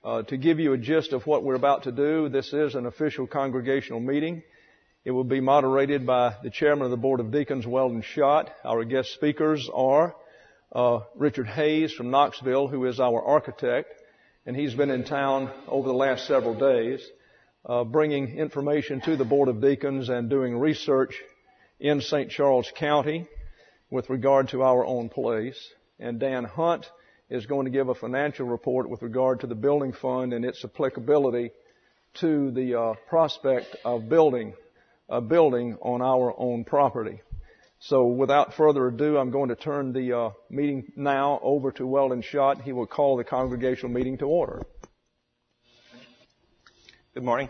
To give you a gist of what we're about to do, this is an official congregational meeting. It will be moderated by the chairman of the Board of Deacons, Weldon Schott. Our guest speakers are Richard Hayes from Knoxville, who is our architect, and he's been in town over the last several days, bringing information to the Board of Deacons and doing research in St. Charles County with regard to our own place. And Dan Hunt is going to give a financial report with regard to the building fund and its applicability to the prospect of building a building on our own property. So without further ado, I'm going to turn the meeting now over to Weldon Schott. He will call the congregational meeting to order. Good morning.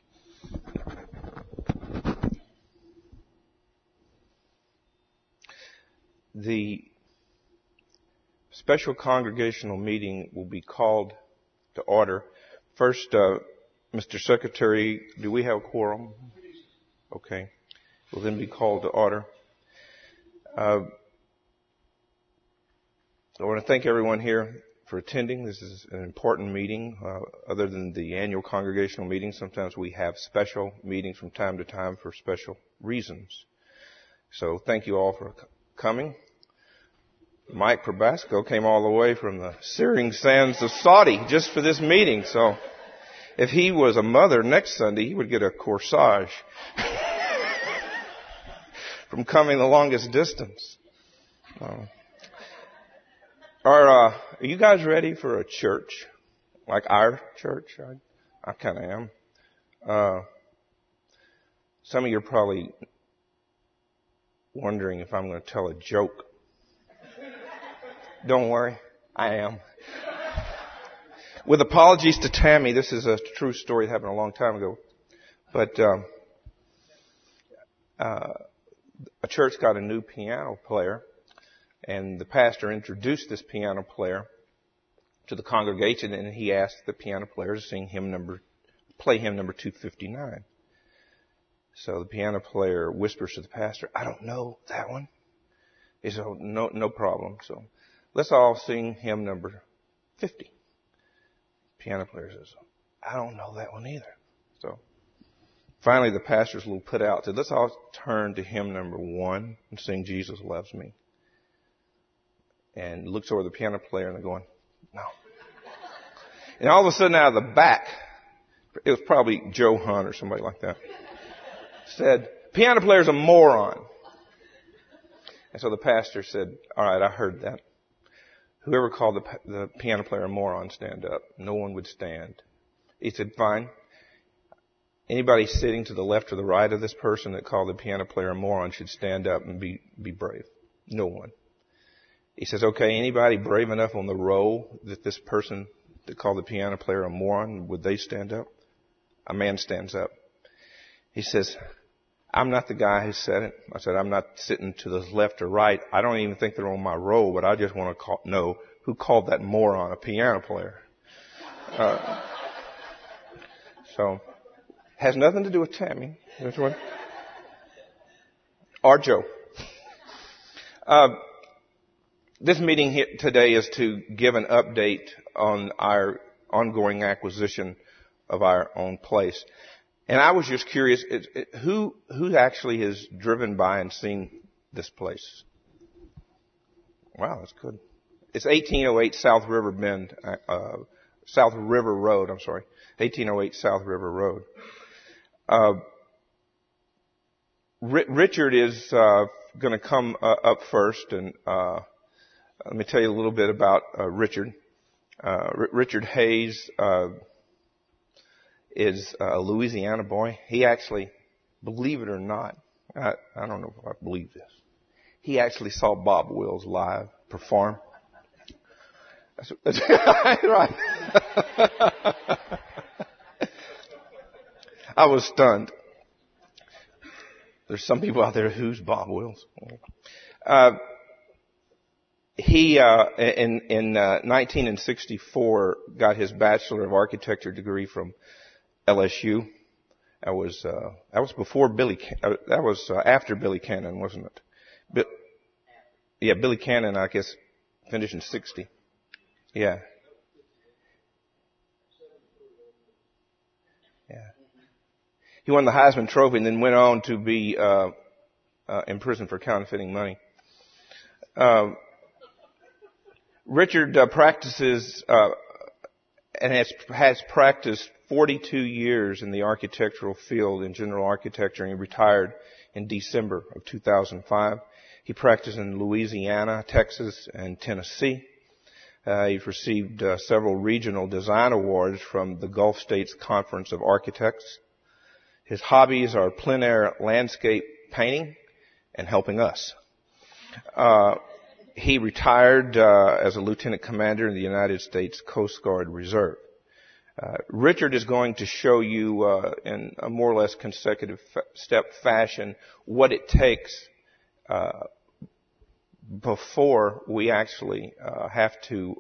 The special congregational meeting will be called to order. First, Mr. Secretary, do we have a quorum? Okay. Will then be called to order. I want to thank everyone here for attending. This is an important meeting. Other than the annual congregational meeting, sometimes we have special meetings from time to time for special reasons. So thank you all for coming. Mike Probasco came all the way from the searing sands of Saudi just for this meeting. So if he was a mother next Sunday, he would get a corsage from coming the longest distance. Are you guys ready for a church? Like our church? I kind of am. Some of you are probably wondering if I'm going to tell a joke. Don't worry, I am. With apologies to Tammy, this is a true story that happened a long time ago. But a church got a new piano player, and the pastor introduced this piano player to the congregation, and he asked the piano player to play hymn number 259. So the piano player whispers to the pastor, "I don't know that one." He said, "Oh, no problem." So let's all sing hymn number 50. Piano player says, "I don't know that one either." So finally the pastor's a little put out, said, "Let's all turn to hymn number 1 and sing Jesus Loves Me." And looks over the piano player and they're going, "No." And all of a sudden out of the back, it was probably Joe Hunt or somebody like that, said, "Piano player's a moron." And so the pastor said, "All right, I heard that. Whoever called the piano player a moron, stand up." No one would stand. He said, "Fine. Anybody sitting to the left or the right of this person that called the piano player a moron should stand up and be brave." No one. He says, "Okay, anybody brave enough on the row that this person that called the piano player a moron, would they stand up?" A man stands up. He says, "I'm not the guy who said it." I said, "I'm not sitting to the left or right. I don't even think they're on my row, but I just want to know who called that moron a piano player." So, has nothing to do with Tammy. Or Joe. This meeting here today is to give an update on our ongoing acquisition of our own place. And I was just curious, who actually has driven by and seen this place? Wow, that's good. It's 1808 South River Road, 1808 South River Road. Richard is going to come up first, and let me tell you a little bit about Richard. Richard Hayes is a Louisiana boy. He actually, believe it or not, I don't know if I believe this, he actually saw Bob Wills live perform. That's right. I was stunned. There's some people out there, who's Bob Wills? He, in 1964, got his Bachelor of Architecture degree from LSU. That was before that was after Billy Cannon, wasn't it? Billy Cannon, I guess, finished in 60. Yeah. He won the Heisman Trophy and then went on to be in prison for counterfeiting money. Richard practices and has practiced 42 years in the architectural field in general architecture, and he retired in December of 2005. He practiced in Louisiana, Texas, and Tennessee. He's received several regional design awards from the Gulf States Conference of Architects. His hobbies are plein air landscape painting and helping us. He retired as a lieutenant commander in the United States Coast Guard Reserve. Richard is going to show you in a more or less consecutive step fashion what it takes before we actually have to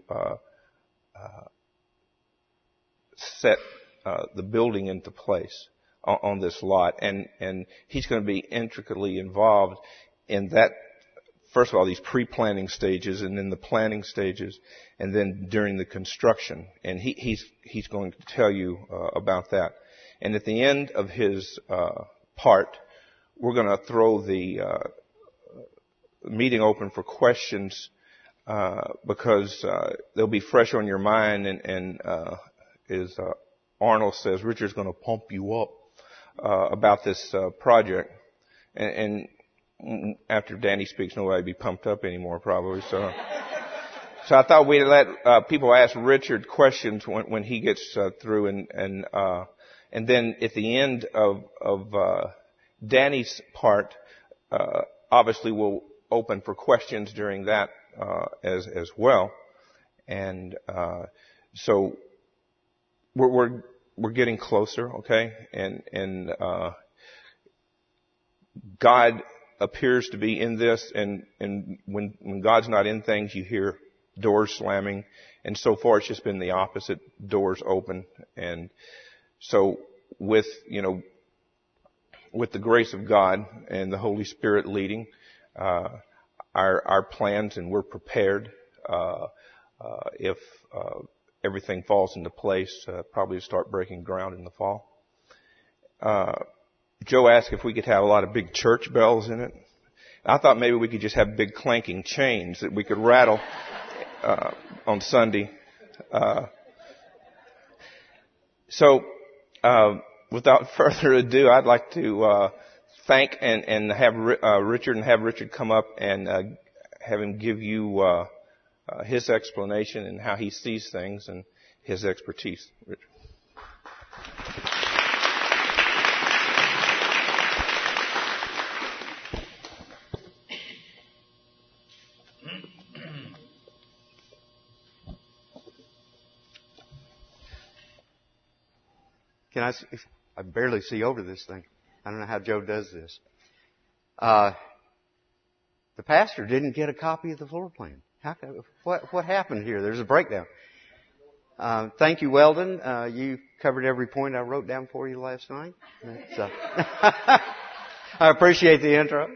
set the building into place on this lot. And he's going to be intricately involved in that, first of all, these pre-planning stages, and then the planning stages, and then during the construction. And he's going to tell you about that. And at the end of his part, we're going to throw the meeting open for questions because they'll be fresh on your mind. And as Arnold says, Richard's going to pump you up about this project. And after Danny speaks, nobody will be pumped up anymore, probably. So I thought we'd let people ask Richard questions when he gets through, and then at the end of Danny's part, obviously we'll open for questions during that as well. And so we're getting closer, okay? And God appears to be in this, and when God's not in things, you hear doors slamming, and so far it's just been the opposite, doors open. And so with the grace of God and the Holy Spirit leading, our plans, and we're prepared, if everything falls into place, probably to start breaking ground in the fall. Joe asked if we could have a lot of big church bells in it. I thought maybe we could just have big clanking chains that we could rattle on Sunday. So without further ado, I'd like to thank and have Richard come up and have him give you his explanation and how he sees things and his expertise. Richard. I barely see over this thing. I don't know how Joe does this. The pastor didn't get a copy of the floor plan. What happened here? There's a breakdown. Thank you, Weldon. You covered every point I wrote down for you last night. I appreciate the intro.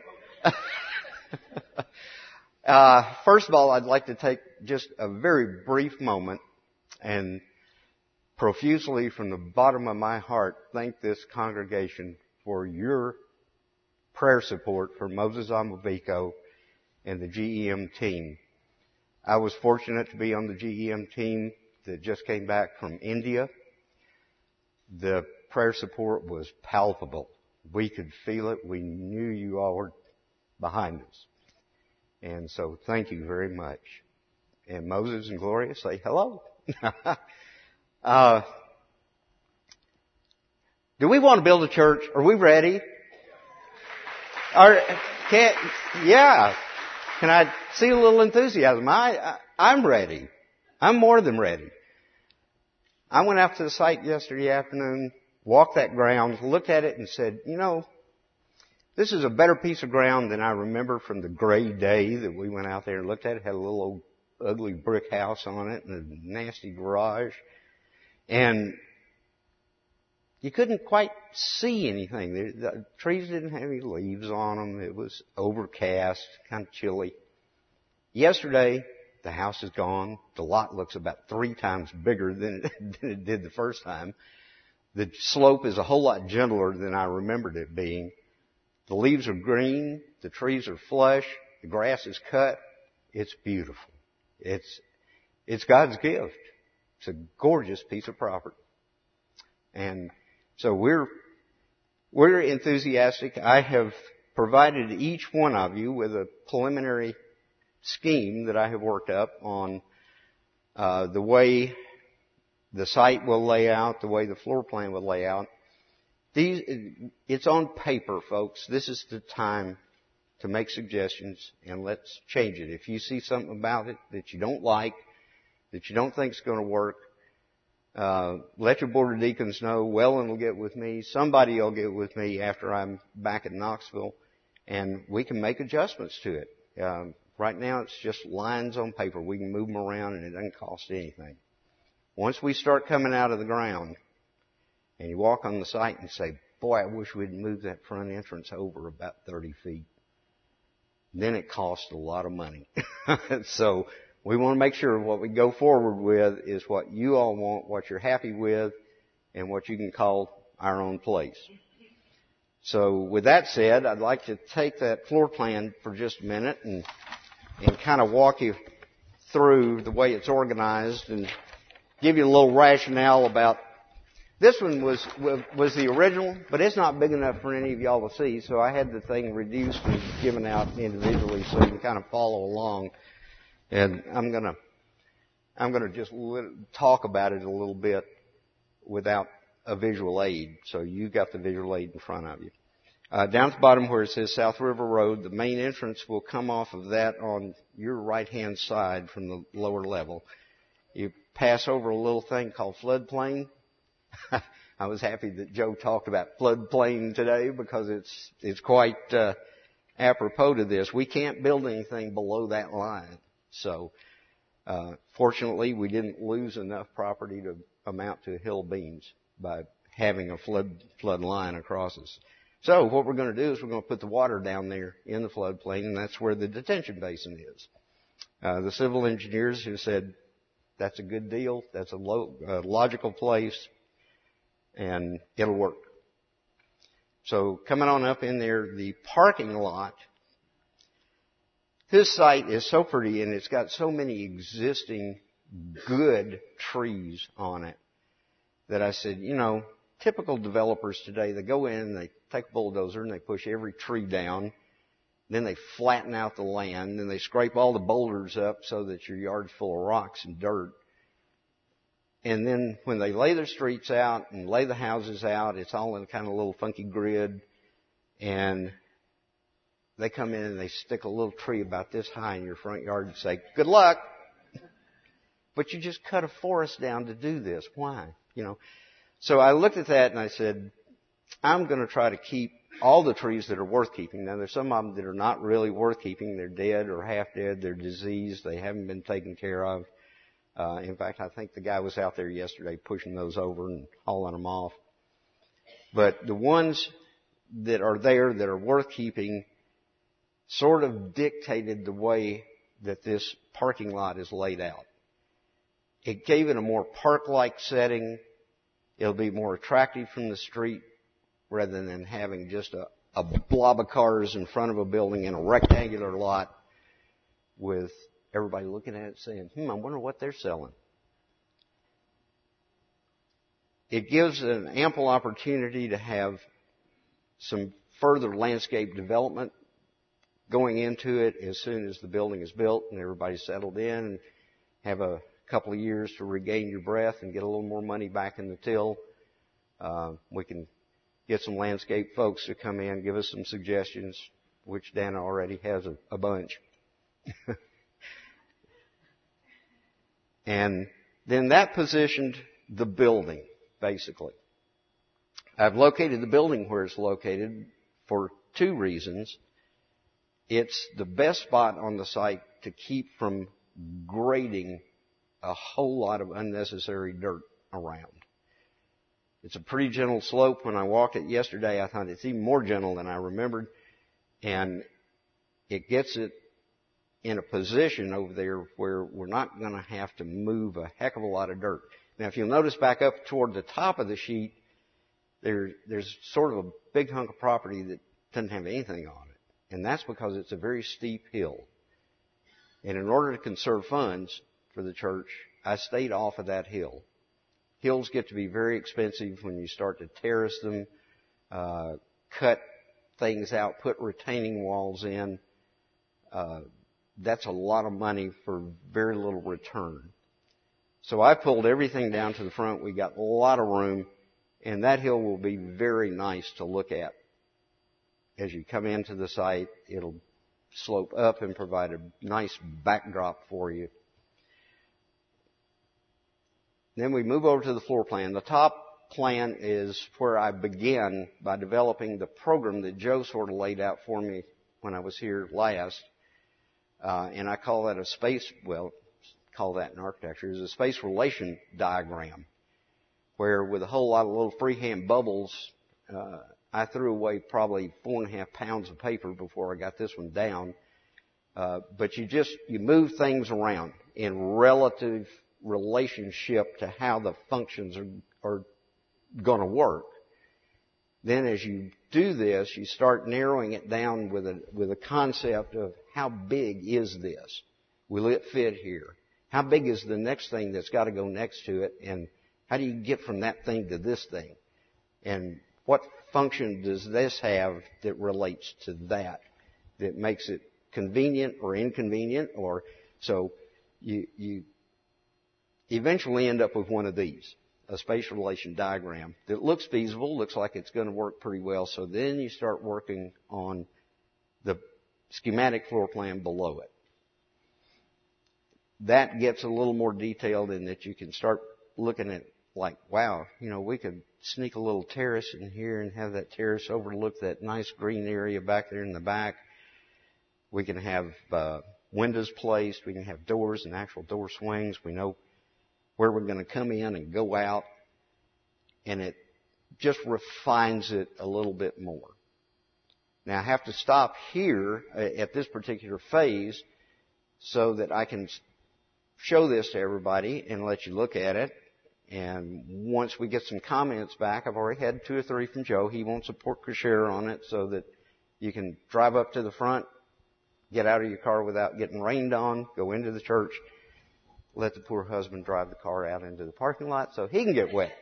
First of all, I'd like to take just a very brief moment and profusely from the bottom of my heart thank this congregation for your prayer support for Moses Amavico and the GEM team. I was fortunate to be on the GEM team that just came back from India. The prayer support was palpable. We could feel it. We knew you all were behind us. And so thank you very much. And Moses and Gloria, say hello. Do we want to build a church? Are we ready? Can I see a little enthusiasm? I'm ready. I'm more than ready. I went out to the site yesterday afternoon, walked that ground, looked at it and said, this is a better piece of ground than I remember from the gray day that we went out there and looked at it. It had a little old ugly brick house on it and a nasty garage. And you couldn't quite see anything. The trees didn't have any leaves on them. It was overcast, kind of chilly. Yesterday, the house is gone. The lot looks about 3 times bigger than it did the first time. The slope is a whole lot gentler than I remembered it being. The leaves are green. The trees are flush. The grass is cut. It's beautiful. It's God's gift. It's a gorgeous piece of property. And so we're enthusiastic. I have provided each one of you with a preliminary scheme that I have worked up on the way the site will lay out, the way the floor plan will lay out. It's on paper, folks. This is the time to make suggestions, and let's change it. If you see something about it that you don't like, that you don't think is going to work, let your Board of Deacons know. Wellen will get with me. Somebody will get with me after I'm back at Knoxville, and we can make adjustments to it. Right now, it's just lines on paper. We can move them around, and it doesn't cost anything. Once we start coming out of the ground, and you walk on the site and say, boy, I wish we'd moved that front entrance over about 30 feet. Then it costs a lot of money. So we want to make sure what we go forward with is what you all want, what you're happy with, and what you can call our own place. So with that said, I'd like to take that floor plan for just a minute and kind of walk you through the way it's organized and give you a little rationale about. This one was the original, but it's not big enough for any of y'all to see, so I had the thing reduced and given out individually so you can kind of follow along. And I'm gonna just talk about it a little bit without a visual aid, so you got the visual aid in front of you. Down at the bottom where it says South River Road, the main entrance will come off of that on your right-hand side from the lower level. You pass over a little thing called floodplain. I was happy that Joe talked about floodplain today because it's quite apropos to this. We can't build anything below that line. So fortunately, we didn't lose enough property to amount to hill beans by having a flood line across us. So what we're going to do is we're going to put the water down there in the floodplain, and that's where the detention basin is. The civil engineers have said that's a good deal. That's a logical place. And it'll work. So coming on up in there, the parking lot. This site is so pretty and it's got so many existing good trees on it that I said, typical developers today, they go in, they take a bulldozer and they push every tree down. Then they flatten out the land and they scrape all the boulders up so that your yard's full of rocks and dirt. And then when they lay their streets out and lay the houses out, it's all in kind of a little funky grid. And they come in and they stick a little tree about this high in your front yard and say, good luck. But you just cut a forest down to do this. Why? So I looked at that and I said, I'm going to try to keep all the trees that are worth keeping. Now there's some of them that are not really worth keeping. They're dead or half dead. They're diseased. They haven't been taken care of. In fact, I think the guy was out there yesterday pushing those over and hauling them off. But the ones that are there that are worth keeping sort of dictated the way that this parking lot is laid out. It gave it a more park-like setting. It'll be more attractive from the street rather than having just a blob of cars in front of a building in a rectangular lot with everybody looking at it saying, I wonder what they're selling. It gives an ample opportunity to have some further landscape development going into it as soon as the building is built and everybody's settled in and have a couple of years to regain your breath and get a little more money back in the till. We can get some landscape folks to come in, give us some suggestions, which Dan already has a bunch. And then that positioned the building, basically. I've located the building where it's located for two reasons. It's the best spot on the site to keep from grading a whole lot of unnecessary dirt around. It's a pretty gentle slope. When I walked it yesterday, I thought it's even more gentle than I remembered. And it gets it in a position over there where we're not going to have to move a heck of a lot of dirt. Now, if you'll notice back up toward the top of the sheet, there's sort of a big hunk of property that doesn't have anything on it. And that's because it's a very steep hill. And in order to conserve funds for the church, I stayed off of that hill. Hills get to be very expensive when you start to terrace them, cut things out, put retaining walls in. That's a lot of money for very little return. So I pulled everything down to the front. We got a lot of room, and that hill will be very nice to look at. As you come into the site, it'll slope up and provide a nice backdrop for you. Then we move over to the floor plan. The top plan is where I began by developing the program that Joe sort of laid out for me when I was here last. And I call that call that in architecture, is a space relation diagram, where with a whole lot of little freehand bubbles, I threw away probably 4.5 pounds of paper before I got this one down. But you move things around in relative relationship to how the functions are going to work. Then as you do this, you start narrowing it down with a concept of how big is this? Will it fit here? How big is the next thing that's got to go next to it? And how do you get from that thing to this thing? And what function does this have that relates to that makes it convenient or inconvenient? Or so you eventually end up with one of these, a space relation diagram that looks feasible, looks like it's going to work pretty well. So then you start working on the schematic floor plan below it. That gets a little more detailed in that you can start looking at like, wow, we could sneak a little terrace in here and have that terrace overlook that nice green area back there in the back. We can have windows placed. We can have doors and actual door swings. We know where we're going to come in and go out. And it just refines it a little bit more. Now I have to stop here at this particular phase so that I can show this to everybody and let you look at it. And once we get some comments back, I've already had 2 or 3 from Joe. He wants a porte cochere on it so that you can drive up to the front, get out of your car without getting rained on, go into the church, let the poor husband drive the car out into the parking lot so he can get wet.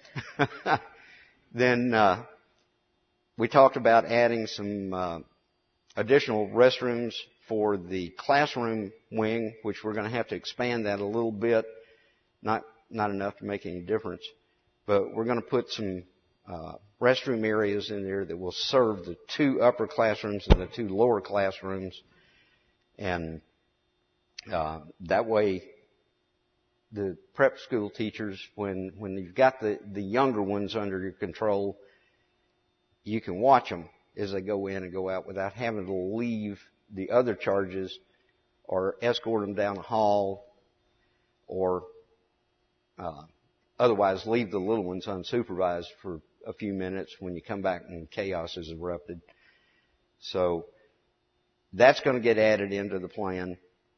Then we talked about adding some additional restrooms for the classroom wing, which we're going to have to expand that a little bit. Not enough to make any difference, but we're going to put some restroom areas in there that will serve the 2 upper classrooms and the 2 lower classrooms. And that way the prep school teachers, when you've got the younger ones under your control, you can watch them as they go in and go out without having to leave the other charges or escort them down the hall or otherwise leave the little ones unsupervised for a few minutes when you come back and chaos has erupted. So that's going to get added into the plan.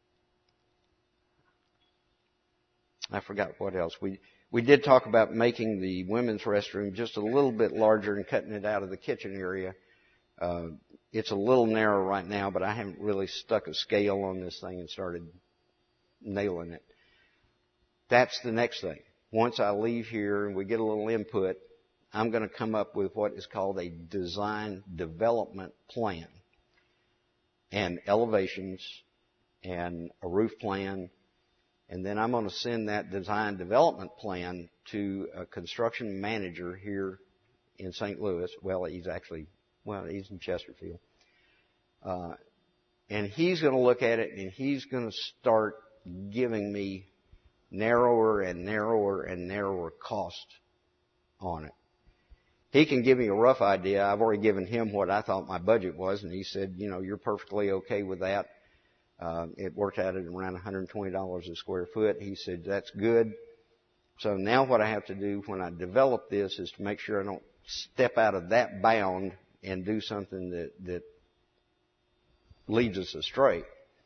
I forgot what else. We did talk about making the women's restroom just a little bit larger and cutting it out of the kitchen area. It's a little narrow right now, but I haven't really stuck a scale on this thing and started nailing it. That's the next thing. Once I leave here and we get a little input, I'm going to come up with what is called a design development plan and elevations and a roof plan. And then I'm going to send that design development plan to a construction manager here in St. Louis. He's in Chesterfield. And he's going to look at it and he's going to start giving me narrower and narrower and narrower cost on it. He can give me a rough idea. I've already given him what I thought my budget was, and he said, you're perfectly okay with that. It worked out at around $120 a square foot. He said, that's good. So now what I have to do when I develop this is to make sure I don't step out of that bound and do something that leads us astray.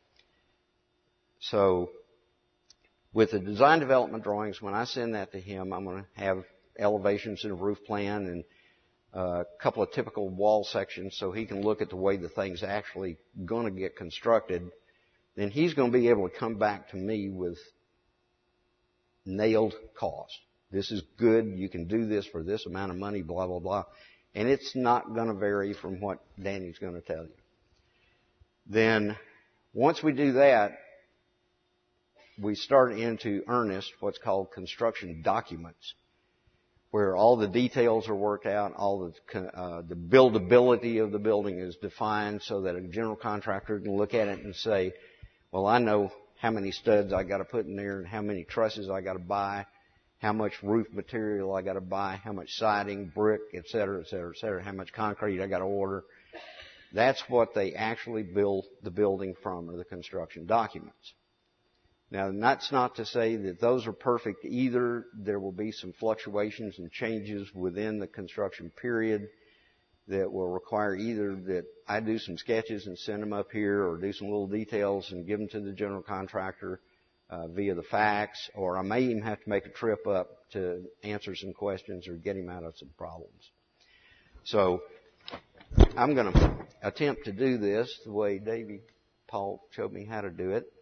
So with the design development drawings, when I send that to him, I'm going to have elevations and a roof plan, and a couple of typical wall sections so he can look at the way the thing's actually going to get constructed, then he's going to be able to come back to me with nailed cost. This is good. You can do this for this amount of money, blah, blah, blah. And it's not going to vary from what Danny's going to tell you. Then once we do that, we start into earnest what's called construction documents, where all the details are worked out, all the buildability of the building is defined so that a general contractor can look at it and say, well, I know how many studs I got to put in there and how many trusses I got to buy, how much roof material I got to buy, how much siding, brick, et cetera, et cetera, et cetera, how much concrete I got to order. That's what they actually build the building from, are the construction documents. Now, that's not to say that those are perfect either. There will be some fluctuations and changes within the construction period that will require either that I do some sketches and send them up here, or do some little details and give them to the general contractor via the fax, or I may even have to make a trip up to answer some questions or get him out of some problems. So I'm going to attempt to do this the way Davey Paul showed me how to do it.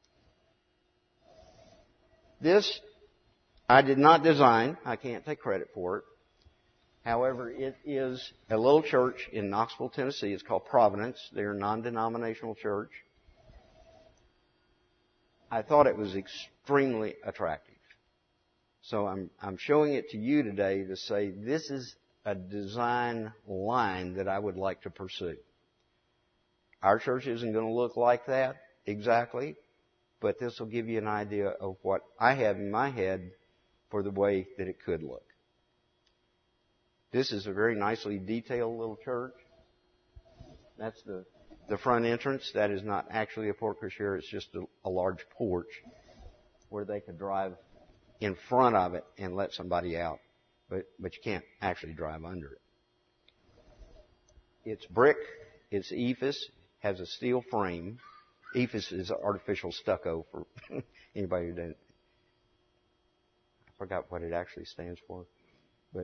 This I did not design. I can't take credit for it. However, it is a little church in Knoxville, Tennessee. It's called Providence. They're a non-denominational church. I thought it was extremely attractive. So I'm showing it to you today to say this is a design line that I would like to pursue. Our church isn't going to look like that exactly, but this will give you an idea of what I have in my head for the way that it could look. This is a very nicely detailed little church. That's the front entrance. That is not actually a porte cochere. It's just a large porch where they could drive in front of it and let somebody out. But you can't actually drive under it. It's brick. It's ephes. Has a steel frame. Ephes is artificial stucco for anybody who doesn't. I forgot what it actually stands for, but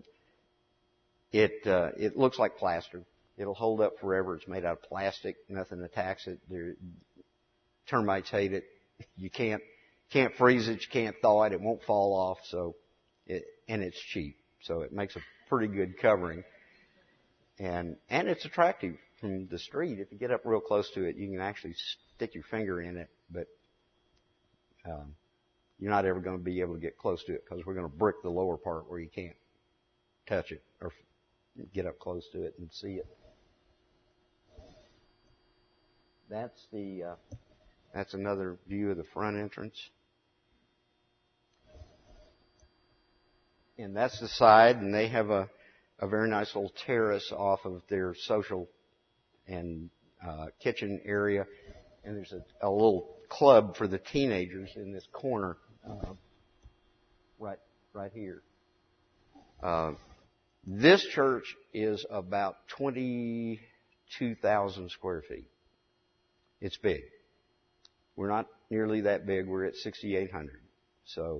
it looks like plaster. It'll hold up forever. It's made out of plastic. Nothing attacks it. Termites hate it. You can't freeze it. You can't thaw it. It won't fall off. And it's cheap. So it makes a pretty good covering. And it's attractive from the street. If you get up real close to it, you can actually stick your finger in it, but you're not ever going to be able to get close to it because we're going to brick the lower part where you can't touch it or get up close to it and see it. That's another view of the front entrance. And that's the side, and they have a very nice little terrace off of their social and kitchen area. And there's a little club for the teenagers in this corner, right here. This church is about 22,000 square feet. It's big. We're not nearly that big. We're at 6,800. So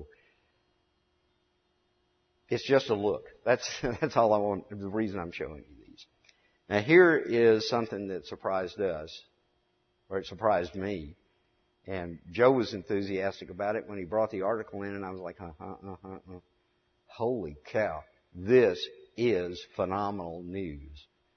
it's just a look. That's all I want. The reason I'm showing you these. Now here is something that surprised us, or it surprised me. And Joe was enthusiastic about it when he brought the article in, and I was like, holy cow, this is phenomenal news.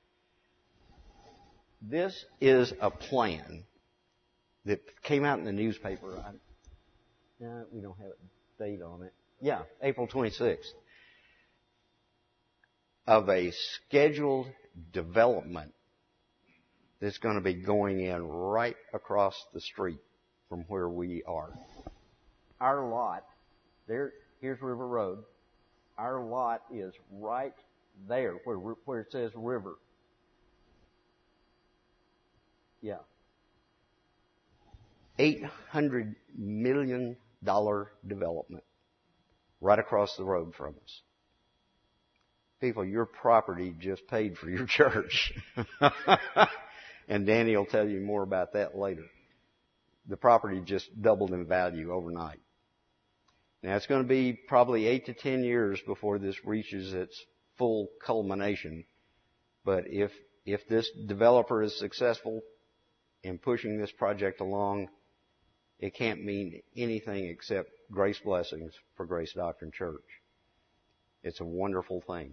This is a plan that came out in the newspaper. We don't have a date on it. Yeah, April 26th. Of a scheduled development that's going to be going in right across the street from where we are. Our lot, here's River Road. Our lot is right there where it says river. Yeah. $800 million development right across the road from us. People, your property just paid for your church. And Danny will tell you more about that later. The property just doubled in value overnight. Now, it's going to be probably 8 to 10 years before this reaches its full culmination. But if this developer is successful in pushing this project along, it can't mean anything except grace blessings for Grace Doctrine Church. It's a wonderful thing.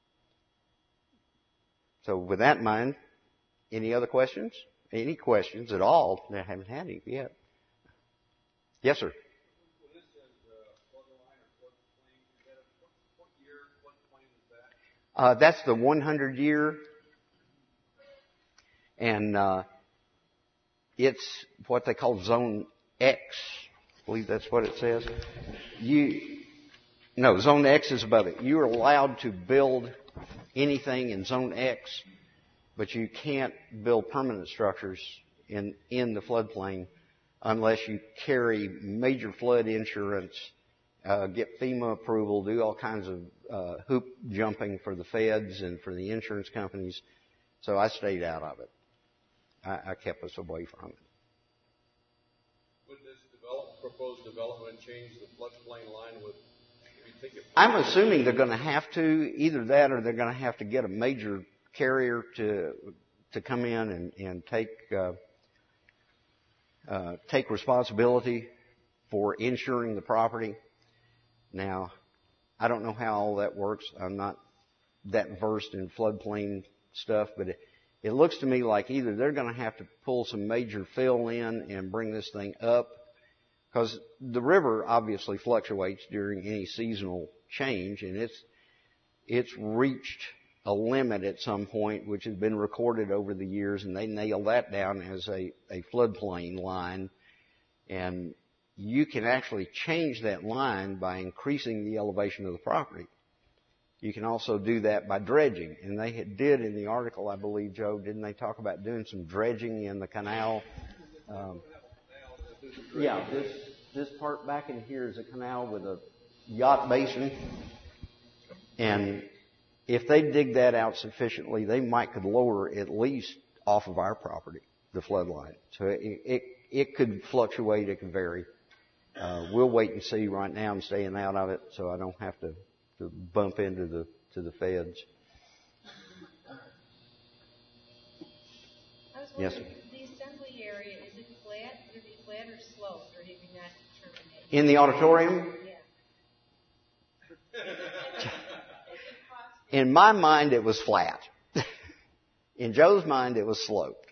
So with that in mind, any other questions? Any questions at all? I haven't had any yet. Yes, sir. That's the 100 year. And it's what they call Zone X. I believe that's what it says. Zone X is above it. You're allowed to build anything in Zone X, but you can't build permanent structures in the floodplain unless you carry major flood insurance, get FEMA approval, do all kinds of hoop jumping for the feds and for the insurance companies. So I stayed out of it. I kept us away from it. Would this proposed development change the floodplain line with? I'm assuming they're going to have to, either that or they're going to have to get a major carrier to come in and take responsibility for insuring the property. Now, I don't know how all that works. I'm not that versed in floodplain stuff, but it looks to me like either they're going to have to pull some major fill in and bring this thing up, because the river obviously fluctuates during any seasonal change, and it's reached a limit at some point, which has been recorded over the years, and they nail that down as a floodplain line. And you can actually change that line by increasing the elevation of the property. You can also do that by dredging. And they did in the article, I believe, Joe, didn't they talk about doing some dredging in the canal? This part back in here is a canal with a yacht basin. And if they dig that out sufficiently, they could lower at least off of our property, the flood line. So it could fluctuate, it could vary. We'll wait and see right now and staying out of it so I don't have to bump into the feds. Yes, sir. The assembly area, is it flat? Would it be flat or sloped, or did you not determine it? In the auditorium? Yeah. In my mind, it was flat. In Joe's mind, it was sloped.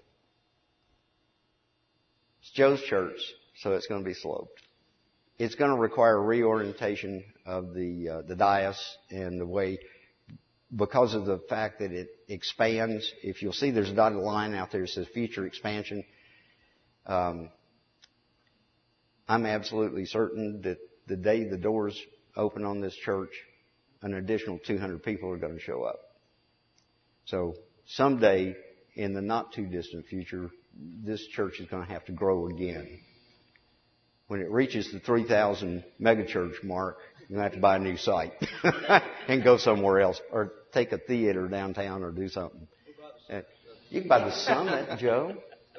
It's Joe's church, so it's going to be sloped. It's going to require reorientation of the dais and the way, because of the fact that it expands. If you'll see, there's a dotted line out there that says future expansion. I'm absolutely certain that the day the doors open on this church, an additional 200 people are going to show up. So someday, in the not too distant future, this church is going to have to grow again. When it reaches the 3,000 megachurch mark, you're going to have to buy a new site and go somewhere else, or take a theater downtown or do something. You can buy the Summit, Joe.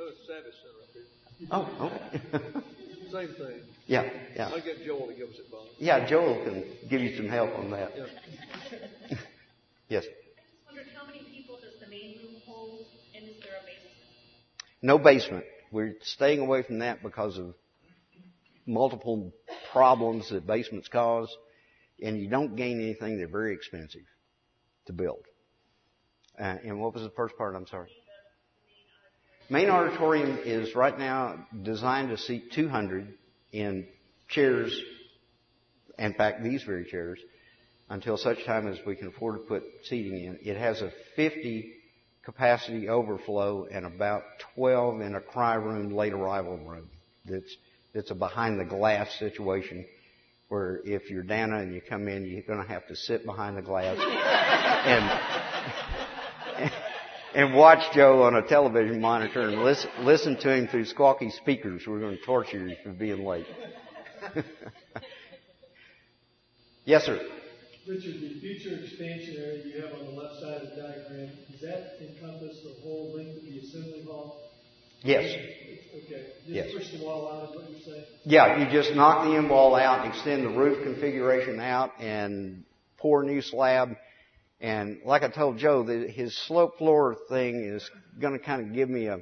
Oh, okay. Same thing. Yeah. I'll get Joel to give us a bone. Yeah, Joel can give you some help on that. Yeah. Yes. I just wondered how many people does the main room hold, and is there a basement? No basement. We're staying away from that because of multiple problems that basements cause, and you don't gain anything. They're very expensive to build. And what was the first part? I'm sorry. Main auditorium is right now designed to seat 200 in chairs. In fact, these very chairs, until such time as we can afford to put seating in. It has a 50 capacity overflow and about 12 in a cry room, late arrival room. It's a behind the glass situation where if you're Dana and you come in, you're going to have to sit behind the glass and watch Joe on a television monitor and listen to him through squawky speakers. We're going to torture you for being late. Yes, sir. Richard, the future expansion area you have on the left side of the diagram, does that encompass the whole length of the assembly hall? Yes. Okay. Yes. Push the wall out is what you're saying? Yeah, you just knock the end wall out, extend the roof configuration out, and pour a new slab. And like I told Joe, his slope floor thing is going to kind of give me a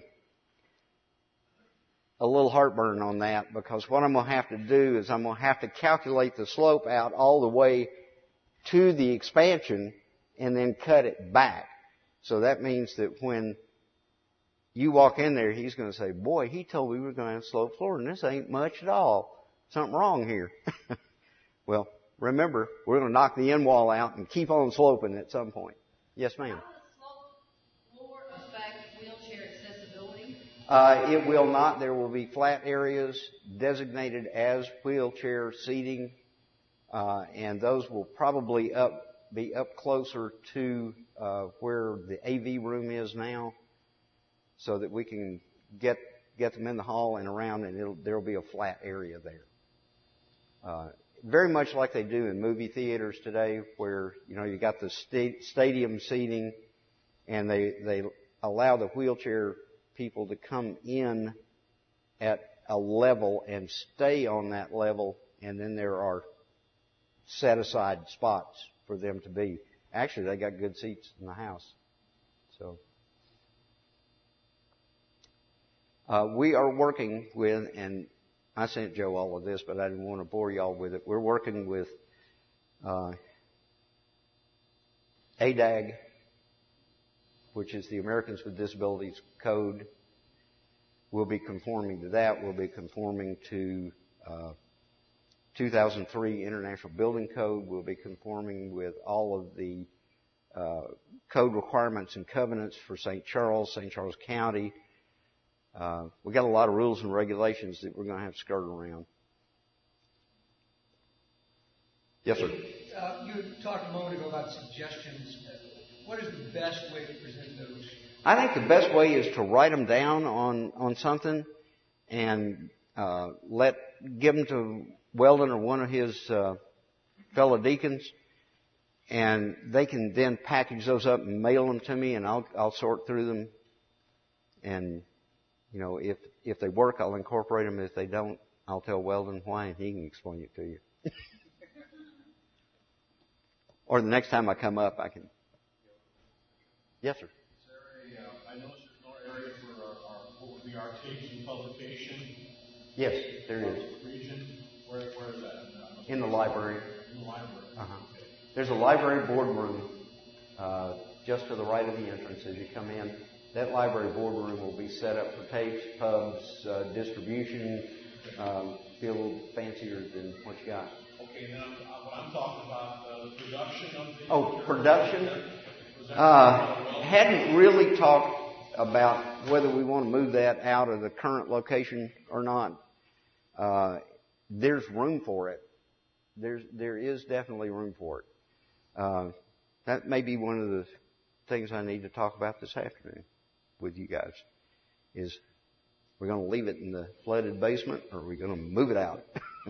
little heartburn on that, because what I'm going to have to do is I'm going to have to calculate the slope out all the way to the expansion and then cut it back. So that means that when you walk in there, he's going to say, boy, he told me we were going to have slope floor, and this ain't much at all. Something wrong here. Well, remember, we're going to knock the end wall out and keep on sloping at some point. Yes, ma'am. How will the slope floor affect wheelchair accessibility? It will not. There will be flat areas designated as wheelchair seating, and those will probably be up closer to where the AV room is now, so that we can get them in the hall and around, and there will be a flat area there. Very much like they do in movie theaters today, where you got the stadium seating, and they allow the wheelchair people to come in at a level and stay on that level, and then there are set aside spots for them to be. Actually, they got good seats in the house. So we are working with, and I sent Joe all of this, but I didn't want to bore y'all with it. We're working with ADAG, which is the Americans with Disabilities Code. We'll be conforming to that. We'll be conforming to 2003 International Building Code. We'll be conforming with all of the code requirements and covenants for St. Charles County. We got a lot of rules and regulations that we're going to have to skirt around. Yes, sir. You talked a moment ago about suggestions. What is the best way to present those? I think the best way is to write them down on something and give them to Weldon or one of his fellow deacons, and they can then package those up and mail them to me, and I'll sort through them. And if they work, I'll incorporate them. If they don't, I'll tell Weldon why, and he can explain it to you. Or the next time I come up, I can. Yes, sir. I noticed there's no area for what would be our tapes publication. Yes, there is. Region. Where is that? In the library. In the library. Uh-huh. There's a library boardroom just to the right of the entrance as you come in. That library boardroom will be set up for tapes, pubs, distribution, be a little fancier than what you got. Okay, now what I'm talking about, the production of the... Oh, production? Hadn't really talked about whether we want to move that out of the current location or not. There's room for it. There is definitely room for it. That may be one of the things I need to talk about this afternoon with you guys. Is we're going to leave it in the flooded basement, or are we going to move it out?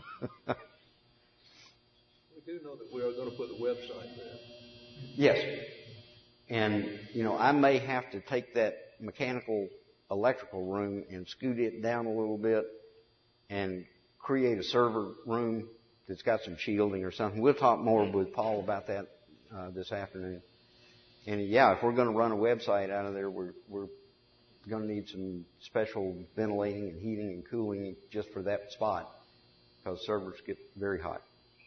We do know that we are going to put the website there. Yes. And, I may have to take that mechanical electrical room and scoot it down a little bit and create a server room that's got some shielding or something. We'll talk more with Paul about that this afternoon. And yeah, if we're going to run a website out of there, we're going to need some special ventilating and heating and cooling just for that spot, because servers get very hot.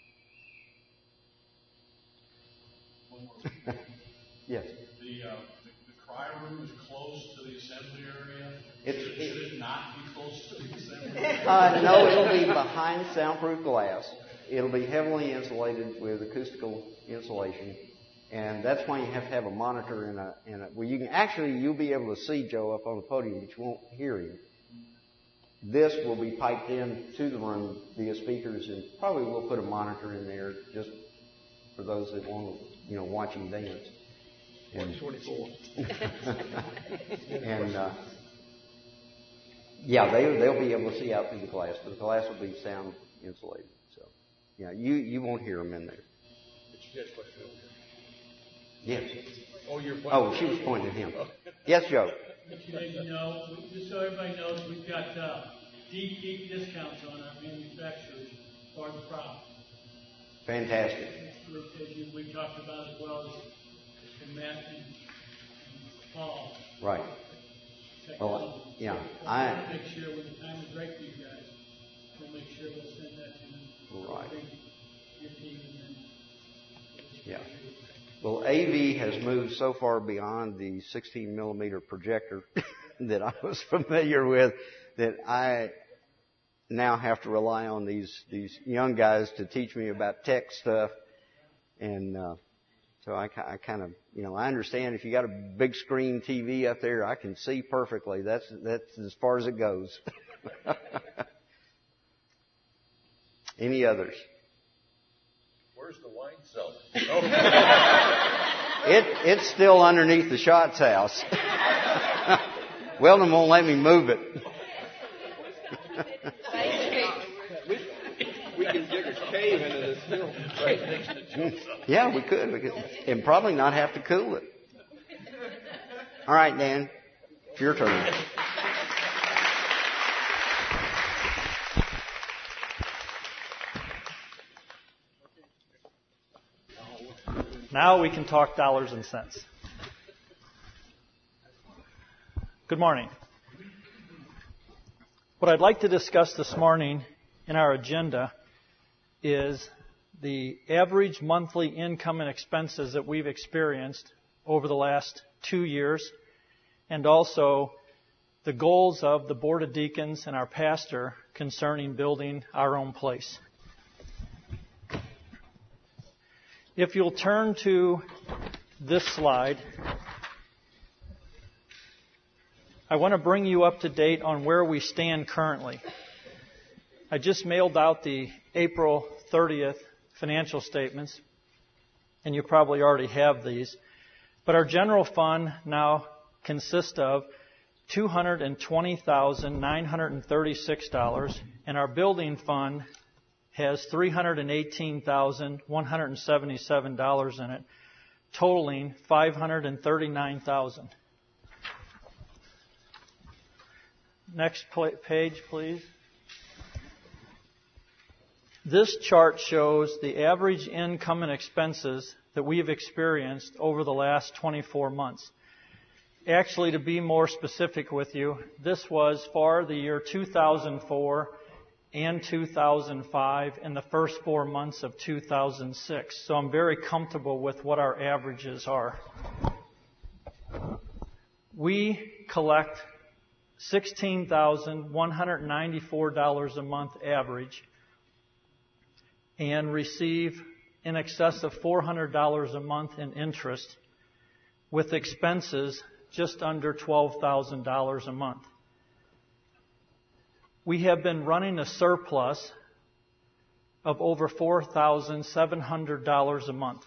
Yes. The cry room is close to the assembly area. Should it not be close to the assembly area? No, it'll be behind soundproof glass. It'll be heavily insulated with acoustical insulation, and that's why you have to have a monitor well, you'll be able to see Joe up on the podium, but you won't hear him. This will be piped in to the room via speakers, and probably we'll put a monitor in there just for those that want to, watch him dance. And 24. And yeah, they'll be able to see out through the glass, but the glass will be sound insulated. So yeah, you won't hear them in there. Yes. Oh, she was pointing at him. Yes, Joe. Just so everybody knows, we've got deep discounts on our manufacturers for the product. Fantastic. As we talked about, as well as Right. Well, yeah. I want to make sure when the time is right for you guys, we'll make sure we'll send that to them. Right. Your team and then. Yeah. Well, AV has moved so far beyond the 16 millimeter projector that I was familiar with that I now have to rely on these young guys to teach me about tech stuff. And so I kind of, I understand if you got a big screen TV up there, I can see perfectly. That's as far as it goes. Any others? Where's the wine cellar? It's still underneath the Schatz house. Weldon won't let me move it. We can dig a cave into this hill right next to Joseph. Yeah, we could. And probably not have to cool it. All right, Dan, it's your turn. Now we can talk dollars and cents. Good morning. What I'd like to discuss this morning in our agenda is the average monthly income and expenses that we've experienced over the last 2 years, and also the goals of the Board of Deacons and our pastor concerning building our own place. If you'll turn to this slide, I want to bring you up to date on where we stand currently. I just mailed out the April 30th financial statements, and you probably already have these. But our general fund now consists of $220,936, and our building fund has $318,177 in it, totaling $539,000. Next page, please. This chart shows the average income and expenses that we've experienced over the last 24 months. Actually, to be more specific with you, this was for the year 2004 and 2005 and the first 4 months of 2006. So I'm very comfortable with what our averages are. We collect $16,194 a month average and receive in excess of $400 a month in interest, with expenses just under $12,000 a month. We have been running a surplus of over $4,700 a month.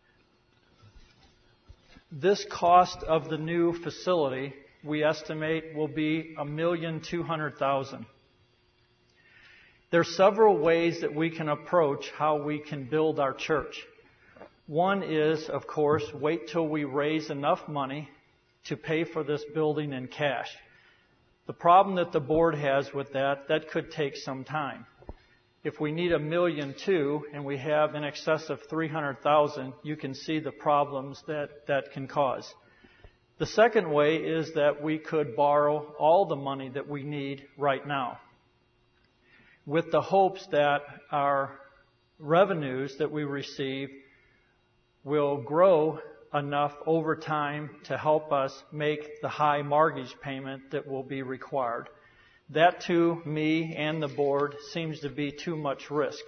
This cost of the new facility, we estimate, will be $1,200,000. There are several ways that we can approach how we can build our church. One is, of course, wait till we raise enough money to pay for this building in cash. The problem that the board has with that could take some time. If we need $1.2 million and we have in excess of $300,000, you can see the problems that can cause. The second way is that we could borrow all the money that we need right now, with the hopes that our revenues that we receive will grow enough over time to help us make the high mortgage payment that will be required. That, to me and the board, seems to be too much risk.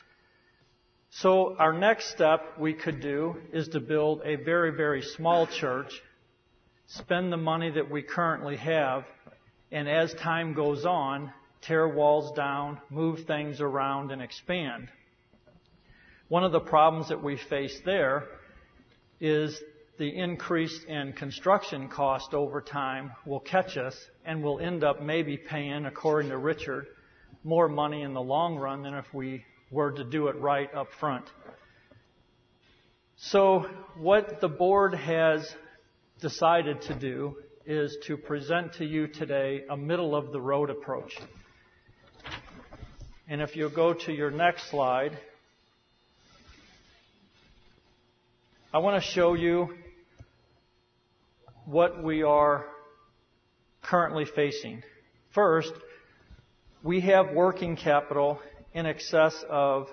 So our next step we could do is to build a very, very small church, spend the money that we currently have, and as time goes on, tear walls down, move things around, and expand. One of the problems that we face there is the increase in construction cost over time will catch us, and we'll end up maybe paying, according to Richard, more money in the long run than if we were to do it right up front. So what the board has decided to do is to present to you today a middle-of-the-road approach. And if you go to your next slide, I want to show you what we are currently facing. First, we have working capital in excess of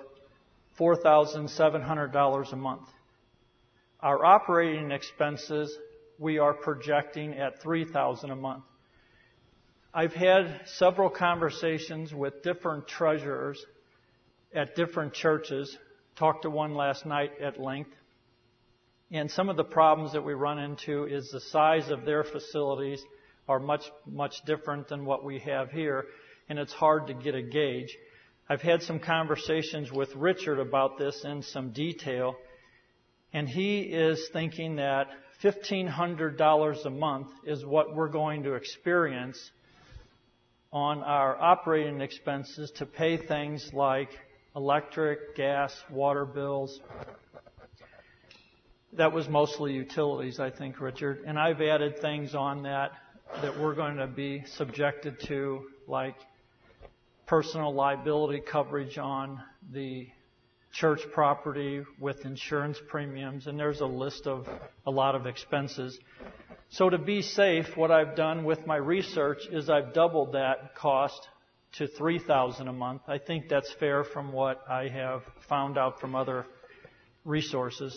$4,700 a month. Our operating expenses we are projecting at $3,000 a month. I've had several conversations with different treasurers at different churches, talked to one last night at length, and some of the problems that we run into is the size of their facilities are much, much different than what we have here, and it's hard to get a gauge. I've had some conversations with Richard about this in some detail, and he is thinking that $1,500 a month is what we're going to experience on our operating expenses to pay things like electric, gas, water bills. That was mostly utilities, I think, Richard. And I've added things on that we're going to be subjected to, like personal liability coverage on the church property with insurance premiums, and there's a list of a lot of expenses. So to be safe, what I've done with my research is I've doubled that cost to $3,000 a month. I think that's fair from what I have found out from other resources.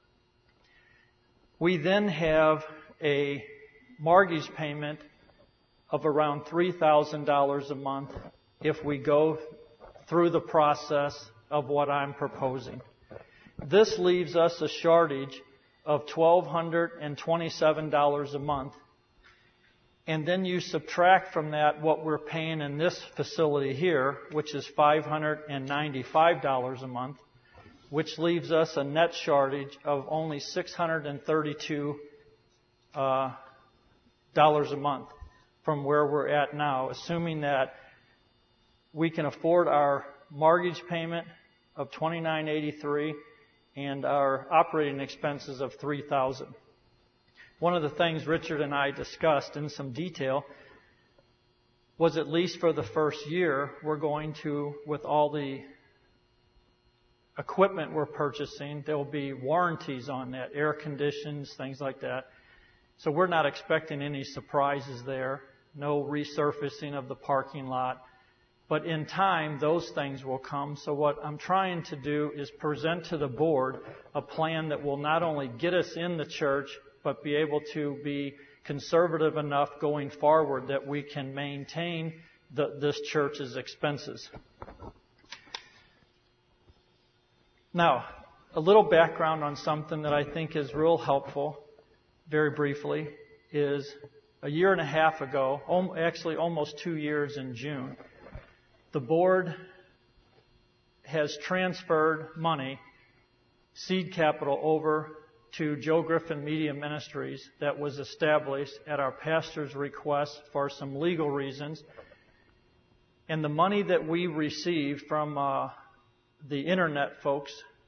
We then have a mortgage payment of around $3,000 a month if we go through the process of what I'm proposing. This leaves us a shortage of $1,227 a month. And then you subtract from that what we're paying in this facility here, which is $595 a month, which leaves us a net shortage of only $632 a month from where we're at now, assuming that we can afford our mortgage payment of $2,983 and our operating expenses of $3,000. One of the things Richard and I discussed in some detail was, at least for the first year, we're going to, with all the equipment we're purchasing, there will be warranties on that, air conditions, things like that. So we're not expecting any surprises there, no resurfacing of the parking lot. But in time, those things will come. So what I'm trying to do is present to the board a plan that will not only get us in the church, but be able to be conservative enough going forward that we can maintain this church's expenses. Now, a little background on something that I think is real helpful, very briefly, is a year and a half ago, actually almost 2 years in June, the board has transferred money, seed capital, over to Joe Griffin Media Ministries that was established at our pastor's request for some legal reasons. And the money that we received from the internet folks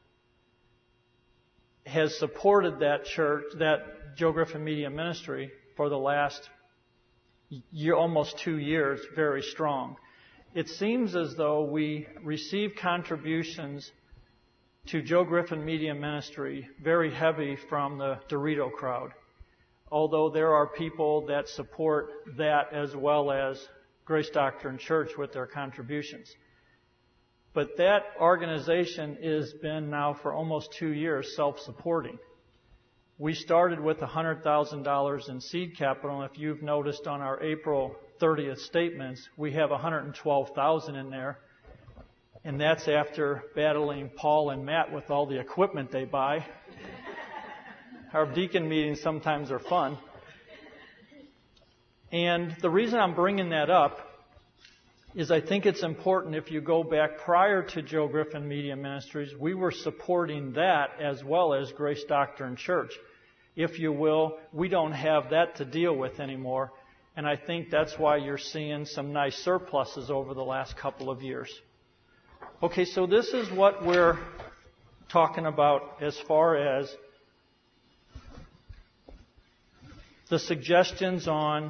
has supported that church, that Joe Griffin Media Ministry, for the last year, almost 2 years, very strong. It seems as though we receive contributions to Joe Griffin Media Ministry very heavy from the Dorito crowd, although there are people that support that as well as Grace Doctrine Church with their contributions. But that organization has been now for almost 2 years self-supporting. We started with $100,000 in seed capital, and if you've noticed on our April 30th statements, we have $112,000 in there. And that's after battling Paul and Matt with all the equipment they buy. Our deacon meetings sometimes are fun. And the reason I'm bringing that up is I think it's important. If you go back prior to Joe Griffin Media Ministries, we were supporting that as well as Grace Doctrine Church. If you will, we don't have that to deal with anymore. And I think that's why you're seeing some nice surpluses over the last couple of years. Okay, so this is what we're talking about as far as the suggestions on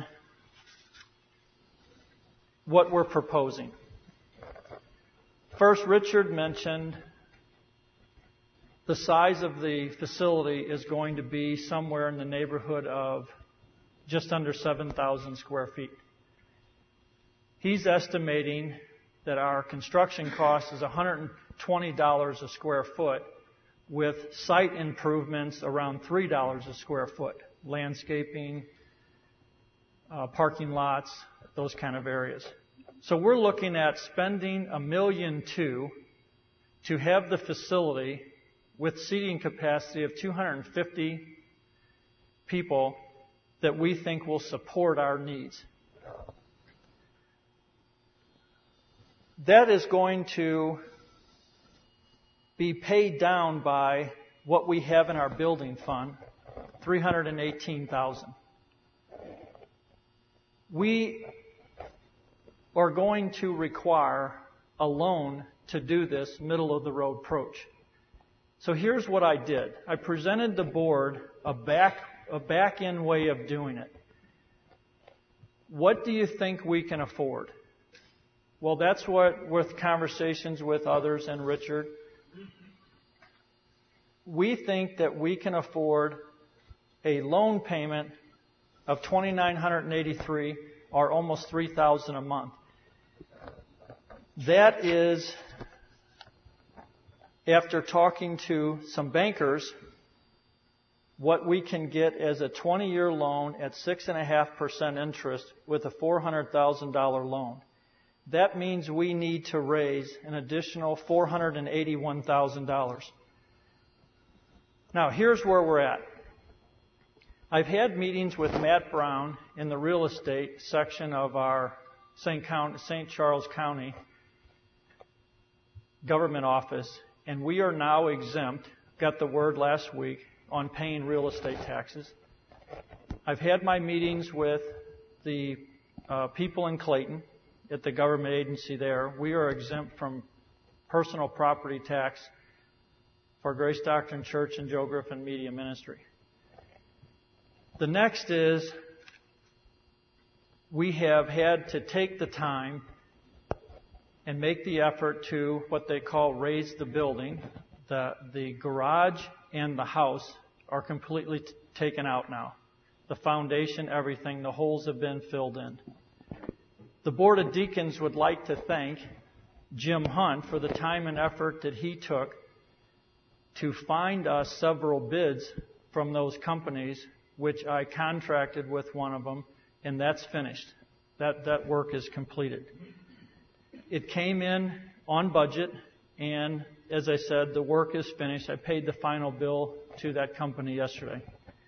what we're proposing. First, Richard mentioned the size of the facility is going to be somewhere in the neighborhood of just under 7,000 square feet. He's estimating that our construction cost is $120 a square foot, with site improvements around $3 a square foot, landscaping, parking lots, those kind of areas. So we're looking at spending $1.2 million to have the facility with seating capacity of 250 people that we think will support our needs. That is going to be paid down by what we have in our building fund, $318,000. We are going to require a loan to do this middle-of-the-road approach. So here's what I did. I presented the board a back-end way of doing it. What do you think we can afford? Well, that's what, with conversations with others and Richard, we think that we can afford a loan payment of $2,983 or almost $3,000 a month. That is, after talking to some bankers, what we can get as a 20-year loan at 6.5% interest with a $400,000 loan. That means we need to raise an additional $481,000. Now, here's where we're at. I've had meetings with Matt Brown in the real estate section of our St. Charles County government office, and we are now exempt, got the word last week, on paying real estate taxes. I've had my meetings with the people in Clayton at the government agency there. We are exempt from personal property tax for Grace Doctrine Church and Joe Griffin Media Ministry. The next is we have had to take the time and make the effort to what they call raise the building. The garage and the house are completely taken out now. The foundation, everything, the holes have been filled in. The Board of Deacons would like to thank Jim Hunt for the time and effort that he took to find us several bids from those companies, which I contracted with one of them, and that's finished. That work is completed. It came in on budget, and as I said, the work is finished. I paid the final bill to that company yesterday.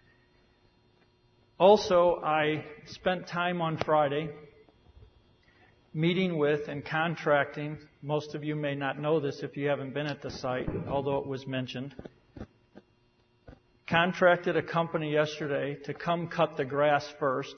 Also, I spent time on Friday meeting with and contracting. Most of you may not know this if you haven't been at the site, although it was mentioned. Contracted a company yesterday to come cut the grass first,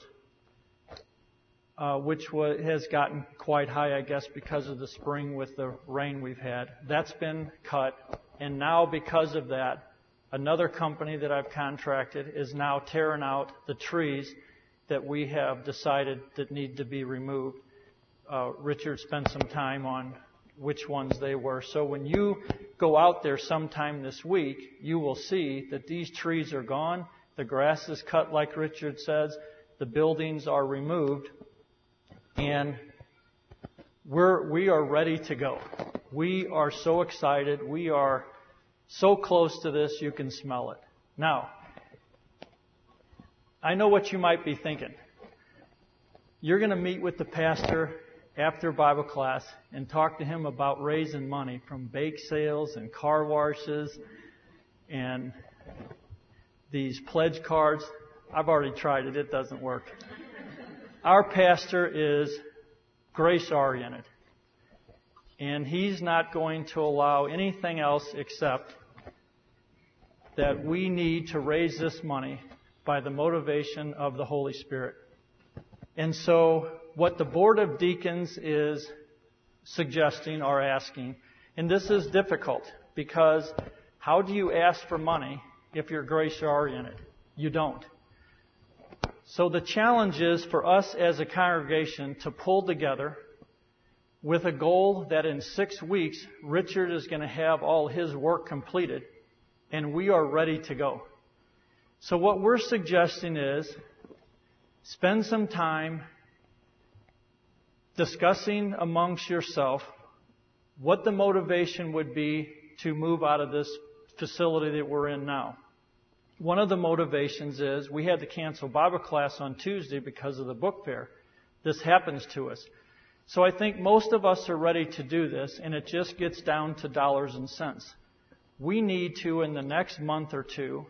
which has gotten quite high, I guess, because of the spring with the rain we've had. That's been cut, and now because of that, another company that I've contracted is now tearing out the trees that we have decided that need to be removed. Richard spent some time on which ones they were. So when you go out there sometime this week, you will see that these trees are gone. The grass is cut, like Richard says. The buildings are removed. And we are ready to go. We are so excited. We are so close to this, you can smell it. Now, I know what you might be thinking. You're going to meet with the pastor after Bible class and talk to him about raising money from bake sales and car washes and these pledge cards. I've already tried it. It doesn't work. Our pastor is grace-oriented, and he's not going to allow anything else except that we need to raise this money by the motivation of the Holy Spirit. And so what the Board of Deacons is suggesting or asking, and this is difficult because how do you ask for money if you're grace-oriented? You don't. So the challenge is for us as a congregation to pull together with a goal that in 6 weeks, Richard is going to have all his work completed, and we are ready to go. So what we're suggesting is spend some time discussing amongst yourself what the motivation would be to move out of this facility that we're in now. One of the motivations is we had to cancel Bible class on Tuesday because of the book fair. This happens to us. So I think most of us are ready to do this, and it just gets down to dollars and cents. We need to, in the next month or two,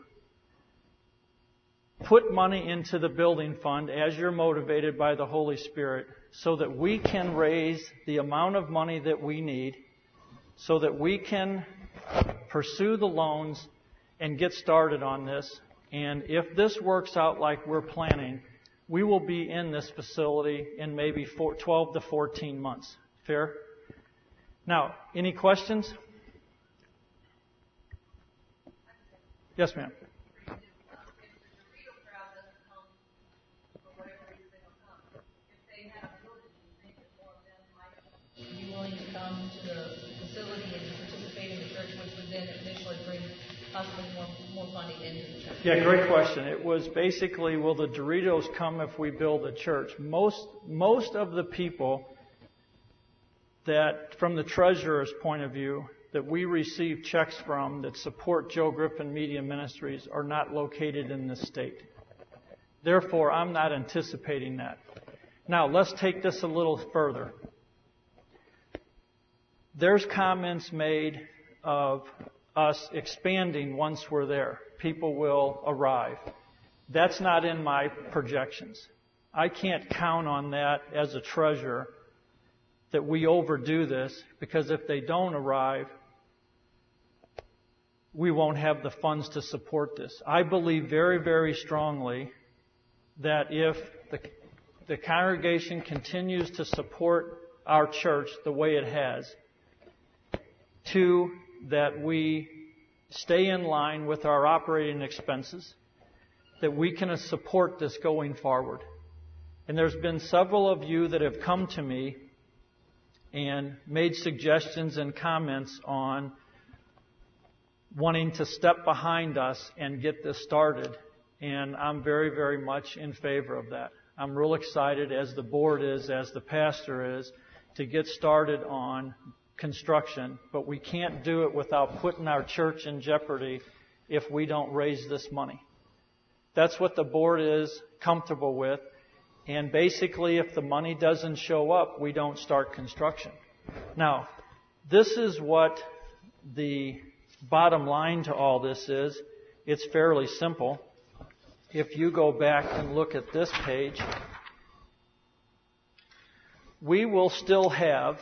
put money into the building fund as you're motivated by the Holy Spirit so that we can raise the amount of money that we need so that we can pursue the loans and get started on this. And if this works out like we're planning, we will be in this facility in maybe 12 to 14 months. Fair? Now, any questions? Yes, ma'am. Are you willing to come to the facility and participate in the church, which would then initially bring possibly more funding into the church? Yeah, great question. It was basically, will the Doritos come if we build a church? Most of the people that, from the treasurer's point of view, that we receive checks from that support Joe Griffin Media Ministries are not located in this state. Therefore, I'm not anticipating that. Now, let's take this a little further. There's comments made of us expanding once we're there. People will arrive. That's not in my projections. I can't count on that as a treasurer, that we overdo this, because if they don't arrive, we won't have the funds to support this. I believe very, very strongly that if the congregation continues to support our church the way it has, two, that we stay in line with our operating expenses, that we can support this going forward. And there's been several of you that have come to me and made suggestions and comments on wanting to step behind us and get this started. And I'm very, very much in favor of that. I'm real excited, as the board is, as the pastor is, to get started on construction, but we can't do it without putting our church in jeopardy if we don't raise this money. That's what the board is comfortable with. And basically, if the money doesn't show up, we don't start construction. Now, this is what the bottom line to all this is. It's fairly simple. If you go back and look at this page, we will still have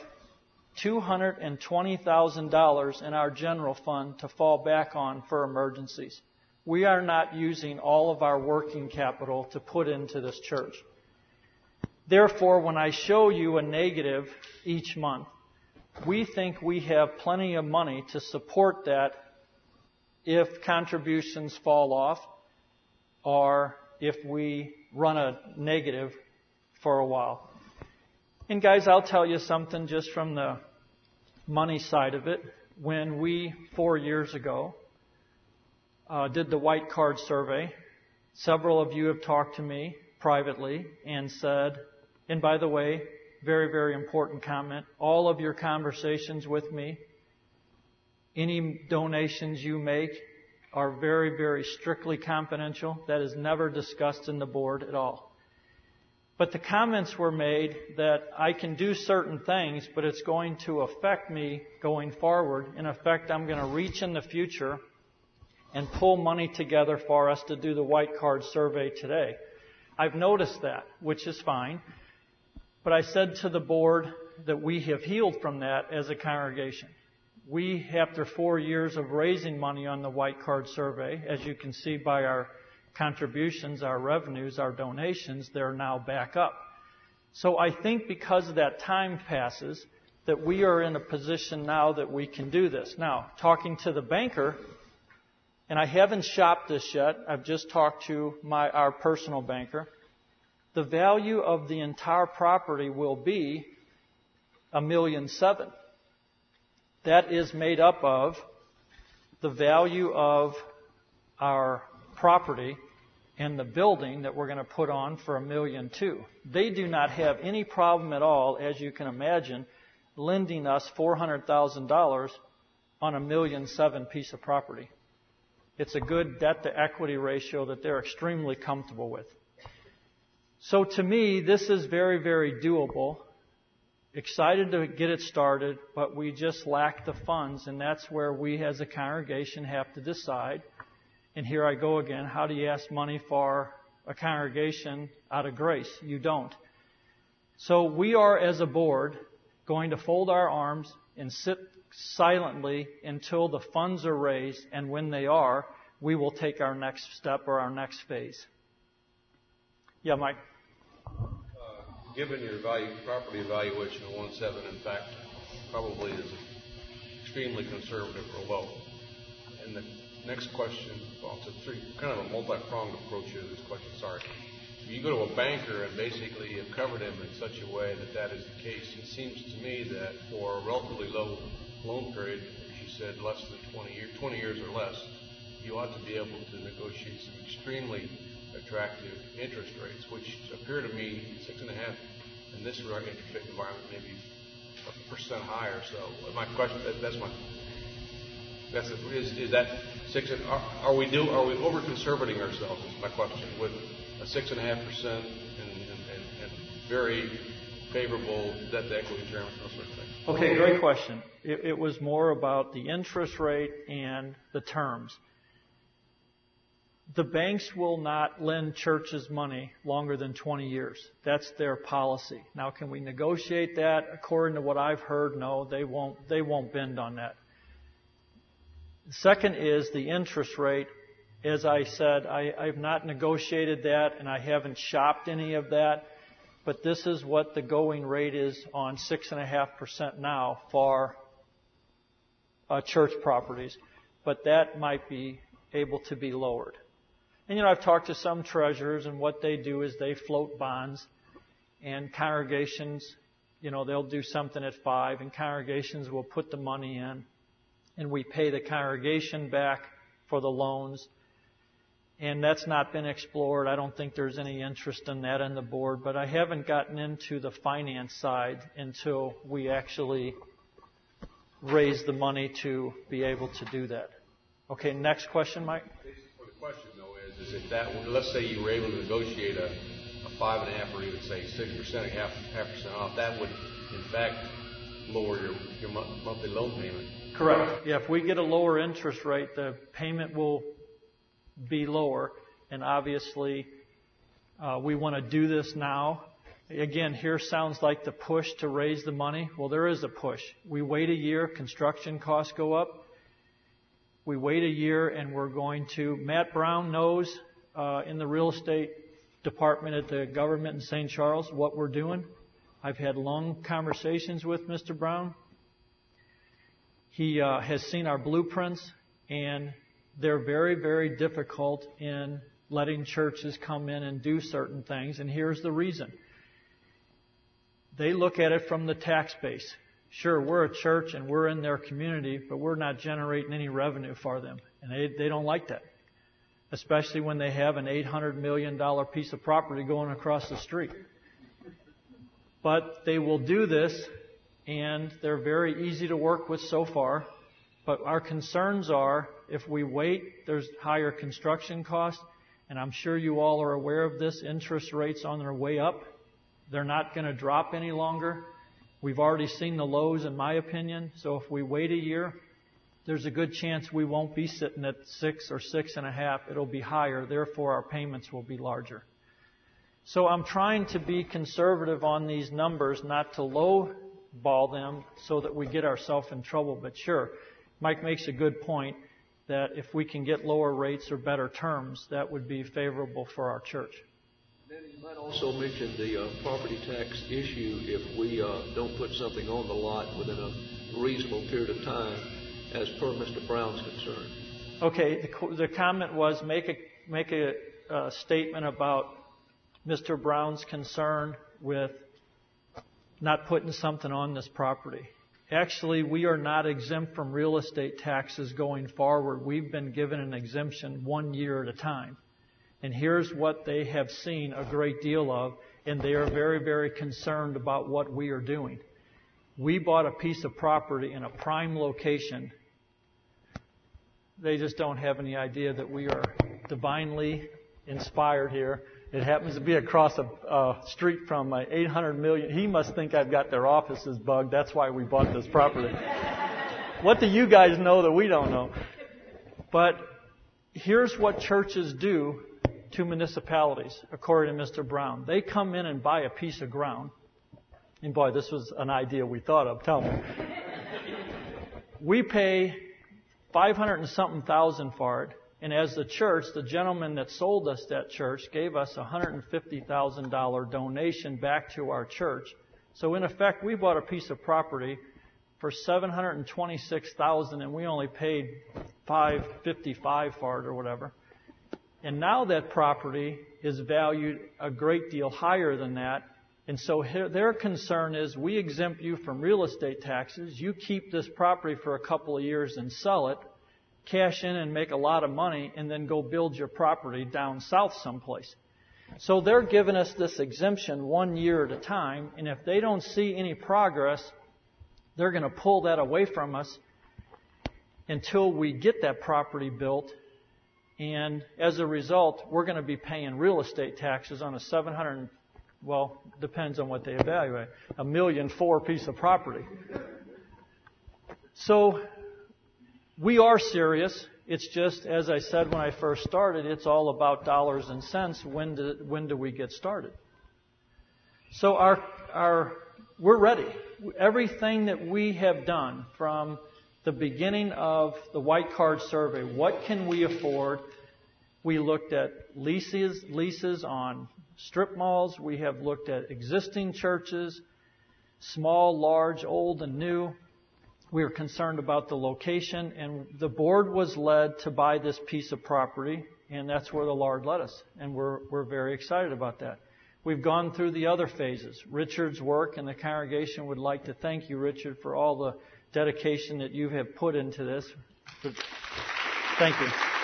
$220,000 in our general fund to fall back on for emergencies. We are not using all of our working capital to put into this church. Therefore, when I show you a negative each month, we think we have plenty of money to support that if contributions fall off or if we run a negative for a while. And guys, I'll tell you something just from the money side of it. When we, 4 years ago, did the white card survey, several of you have talked to me privately and said, and by the way, very, very important comment, all of your conversations with me, any donations you make are very, very strictly confidential. That is never discussed in the board at all. But the comments were made that I can do certain things, but it's going to affect me going forward. In effect, I'm going to reach in the future and pull money together for us to do the white card survey today. I've noticed that, which is fine. But I said to the board that we have healed from that as a congregation. We, after 4 years of raising money on the white card survey, as you can see by our contributions, our revenues, our donations, they're now back up. So I think because that time passes, that we are in a position now that we can do this. Now, talking to the banker, and I haven't shopped this yet, I've just talked to our personal banker, the value of the entire property will be $1.7 million. That is made up of the value of our property and the building that we're going to put on for $1.2 million. They do not have any problem at all, as you can imagine, lending us $400,000 on $1.7 million piece of property. It's a good debt-to-equity ratio that they're extremely comfortable with. So to me, this is very, very doable. Excited to get it started, but we just lack the funds, and that's where we as a congregation have to decide. And here I go again. How do you ask money for a congregation out of grace? You don't. So we are, as a board, going to fold our arms and sit silently until the funds are raised, and when they are, we will take our next step or our next phase. Yeah, Mike? Given your property evaluation of 1.7, in fact, probably is extremely conservative or low. And the next question, well, it's kind of a multi-pronged approach to this question, sorry. You go to a banker and basically have covered him in such a way that that is the case. It seems to me that for a relatively low loan period, as you said, less than 20 years or less, you ought to be able to negotiate some extremely attractive interest rates, which appear to me 6.5 in this interest rate environment, maybe 1% higher. So my question, is that 6? Are we over conservating ourselves? Is my question with a 6.5% and very favorable debt to equity terms, those sort of things. Okay, great question. It was more about the interest rate and the terms. The banks will not lend churches money longer than 20 years. That's their policy. Now, can we negotiate that? According to what I've heard, no, they won't bend on that. The second is the interest rate. As I said, I've not negotiated that, and I haven't shopped any of that. But this is what the going rate is on 6.5% now for church properties. But that might be able to be lowered. And, I've talked to some treasurers, and what they do is they float bonds, and congregations, they'll do something at 5, and congregations will put the money in, and we pay the congregation back for the loans. And that's not been explored. I don't think there's any interest in that on the board, but I haven't gotten into the finance side until we actually raise the money to be able to do that. Okay, next question, Mike. The question, though, is if that, let's say you were able to negotiate a 5.5 or even say 6%, half percent off, that would, in fact, lower your monthly loan payment. Correct. Yeah, if we get a lower interest rate, the payment will be lower, and obviously we want to do this now. Again, here sounds like the push to raise the money. Well, there is a push. We wait a year, construction costs go up. We wait a year, and we're going to, Matt Brown knows in the real estate department at the government in St. Charles what we're doing. I've had long conversations with Mr. Brown. He has seen our blueprints, and they're very, very difficult in letting churches come in and do certain things, and here's the reason. They look at it from the tax base. Sure, we're a church and we're in their community, but we're not generating any revenue for them, and they don't like that, especially when they have an $800 million piece of property going across the street. But they will do this, and they're very easy to work with so far. But our concerns are, if we wait, there's higher construction costs, and I'm sure you all are aware of this. Interest rates on their way up. They're not going to drop any longer. We've already seen the lows, in my opinion. So if we wait a year, there's a good chance we won't be sitting at 6 or 6.5. It'll be higher. Therefore, our payments will be larger. So I'm trying to be conservative on these numbers, not to lowball them so that we get ourselves in trouble. But sure, Mike makes a good point that if we can get lower rates or better terms, that would be favorable for our church. Danny, you might also mention the property tax issue if we don't put something on the lot within a reasonable period of time, as per Mr. Brown's concern. Okay, the comment was make a statement about Mr. Brown's concern with not putting something on this property. Actually, we are not exempt from real estate taxes going forward. We've been given an exemption 1 year at a time. And here's what they have seen a great deal of, and they are very, very concerned about what we are doing. We bought a piece of property in a prime location. They just don't have any idea that we are divinely inspired here. It happens to be across a street from 800 million. He must think I've got their offices bugged. That's why we bought this property. What do you guys know that we don't know? But here's what churches do to municipalities, according to Mr. Brown. They come in and buy a piece of ground. And boy, this was an idea we thought of. Tell me. We pay $500 and something thousand for it. And as the church, the gentleman that sold us that church gave us a $150,000 donation back to our church. So in effect, we bought a piece of property for $726,000, and we only paid $555 for it or whatever. And now that property is valued a great deal higher than that. And so their concern is, we exempt you from real estate taxes. You keep this property for a couple of years and sell it, cash in and make a lot of money, and then go build your property down south someplace. So they're giving us this exemption 1 year at a time, and if they don't see any progress, they're going to pull that away from us until we get that property built. And as a result, we're going to be paying real estate taxes on a depends on what they evaluate, $1.4 million piece of property. So we are serious. It's just, as I said when I first started, it's all about dollars and cents. When do we get started? So we're ready. Everything that we have done from the beginning of the White Card Survey, what can we afford? We looked at leases on strip malls. We have looked at existing churches, small, large, old, and new. We were concerned about the location, and the board was led to buy this piece of property, and that's where the Lord led us, and we're very excited about that. We've gone through the other phases. Richard's work, and the congregation would like to thank you, Richard, for all the dedication that you have put into this. Thank you.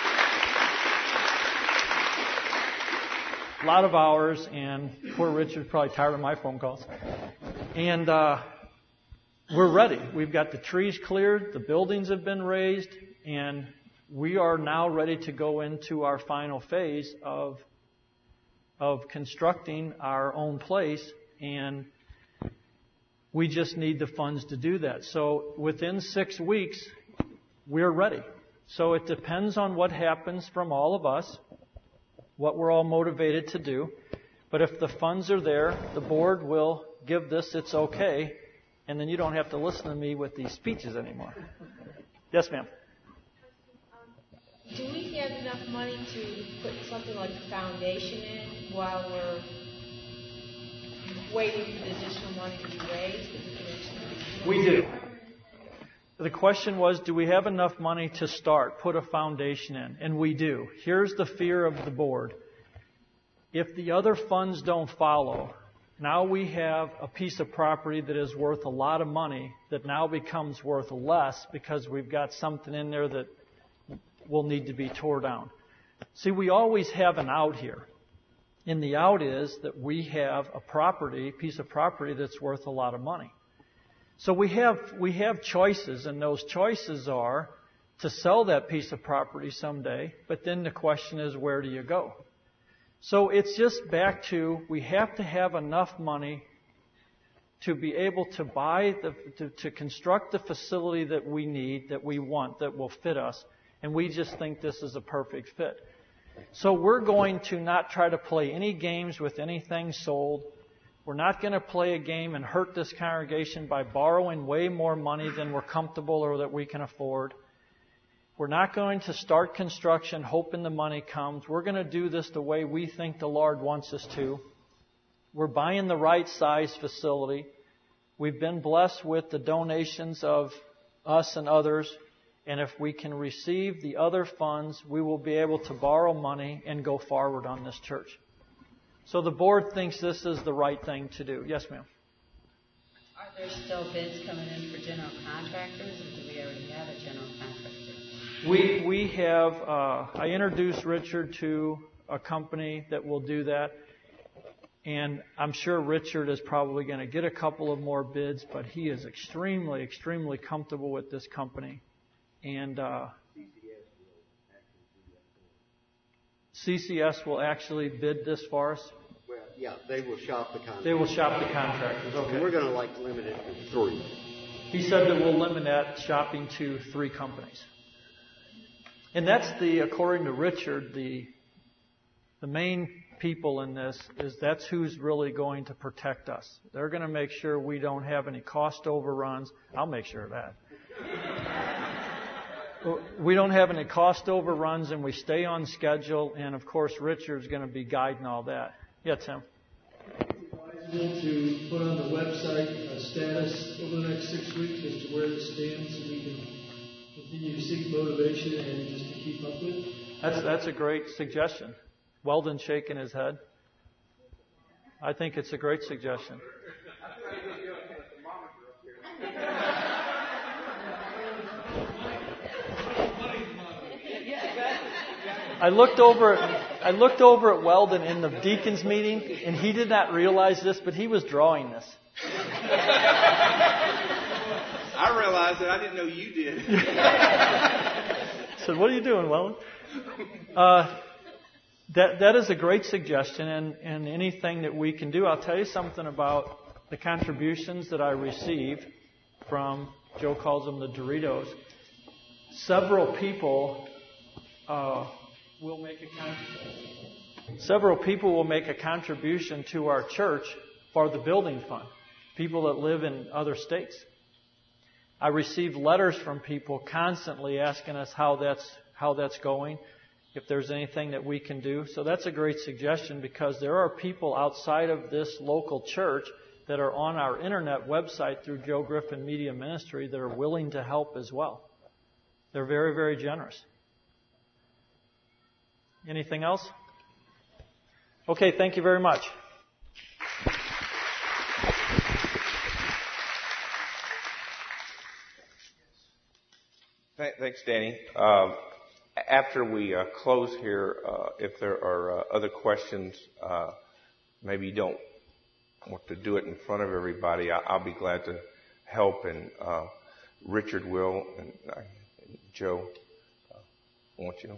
A lot of hours, and poor Richard's probably tired of my phone calls. And we're ready. We've got the trees cleared, the buildings have been raised, and we are now ready to go into our final phase of constructing our own place, and we just need the funds to do that. So within 6 weeks, we're ready. So it depends on what happens from all of us, what we're all motivated to do. But if the funds are there, the board will give this its okay, and then you don't have to listen to me with these speeches anymore. Yes, ma'am. Do we have enough money to put something like a foundation in while we're waiting for the additional money to be raised? We do. The question was, do we have enough money to start, put a foundation in? And we do. Here's the fear of the board. If the other funds don't follow, now we have a piece of property that is worth a lot of money that now becomes worth less because we've got something in there that will need to be tore down. See, we always have an out here. And the out is that we have a piece of property that's worth a lot of money. So we have choices, and those choices are to sell that piece of property someday, but then the question is, where do you go? So it's just back to, we have to have enough money to be able to buy, to construct the facility that we need, that we want, that will fit us, and we just think this is a perfect fit. So we're going to not try to play any games with anything sold. We're not going to play a game and hurt this congregation by borrowing way more money than we're comfortable or that we can afford. We're not going to start construction hoping the money comes. We're going to do this the way we think the Lord wants us to. We're buying the right size facility. We've been blessed with the donations of us and others. And if we can receive the other funds, we will be able to borrow money and go forward on this church. So the board thinks this is the right thing to do. Yes, ma'am. Are there still bids coming in for general contractors, or do we already have a general contractor? We have, I introduced Richard to a company that will do that. And I'm sure Richard is probably going to get a couple of more bids, but he is extremely, extremely comfortable with this company. And CCS will actually bid this for us? Well, yeah, they will shop the contractors. They will shop the contractors, okay. And we're going to limit it to 3. He said that we'll limit that shopping to 3 companies. And that's according to Richard, the main people in this that's who's really going to protect us. They're going to make sure we don't have any cost overruns. I'll make sure of that. We don't have any cost overruns and we stay on schedule. And of course, Richard's going to be guiding all that. Yeah, Tim. To put on the website a status over the next 6 weeks as to where it stands so we can continue to seek motivation and just to keep up with? That's a great suggestion. Weldon shaking his head. I think it's a great suggestion. I looked over at Weldon in the deacons meeting, and he did not realize this, but he was drawing this. I realized it. I didn't know you did. So what are you doing, Weldon? That is a great suggestion, and anything that we can do. I'll tell you something about the contributions that I received from, Joe calls them the Doritos. Several people will make a contribution to our church for the building fund. People that live in other states. I received letters from people constantly asking us how that's going, if there's anything that we can do. So that's a great suggestion because there are people outside of this local church that are on our internet website through Joe Griffin Media Ministry that are willing to help as well. They're very, very generous. Anything else? Okay, thank you very much. Thanks, Danny. After we close here, if there are other questions, maybe you don't want to do it in front of everybody, I'll be glad to help, and Richard will, and Joe want you.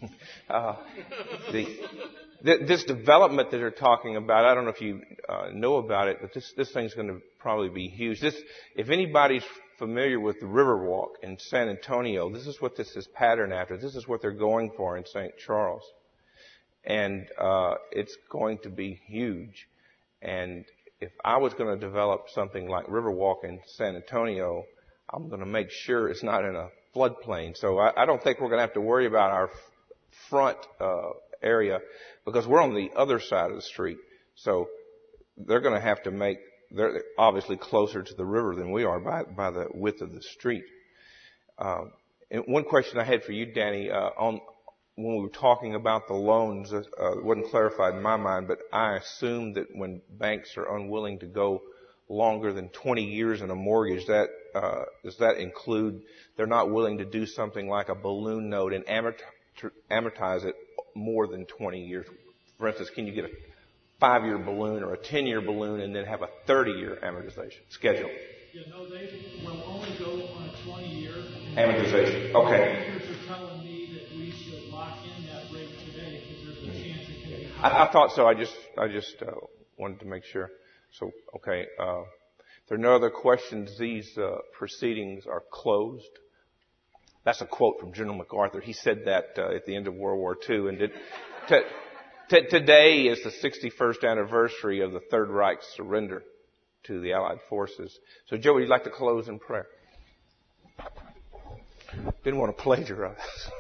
This development that they're talking about, I don't know if you know about it, but this thing's going to probably be huge. If anybody's familiar with the Riverwalk in San Antonio, this is what this is patterned after. This is what they're going for in St. Charles. And it's going to be huge. And if I was going to develop something like Riverwalk in San Antonio, I'm going to make sure it's not in a floodplain. So I don't think we're going to have to worry about our front area because we're on the other side of the street. So they're going to have to they're obviously closer to the river than we are by the width of the street. And one question I had for you, Danny, when we were talking about the loans, it wasn't clarified in my mind, but I assume that when banks are unwilling to go longer than 20 years in a mortgage, does that include they're not willing to do something like a balloon note and amortize it more than 20 years? For instance, can you get a 5-year balloon or a 10-year balloon and then have a 30-year amortization schedule? Yeah, no, they will only go on a 20-year amortization. Okay. Bankers are telling me that we should lock in that rate today because there's a chance it can be higher. I thought so. I just wanted to make sure. So, okay. If there are no other questions, these proceedings are closed. That's a quote from General MacArthur. He said that at the end of World War II. And today is the 61st anniversary of the Third Reich's surrender to the Allied forces. So, Joe, would you like to close in prayer? Didn't want to plagiarize.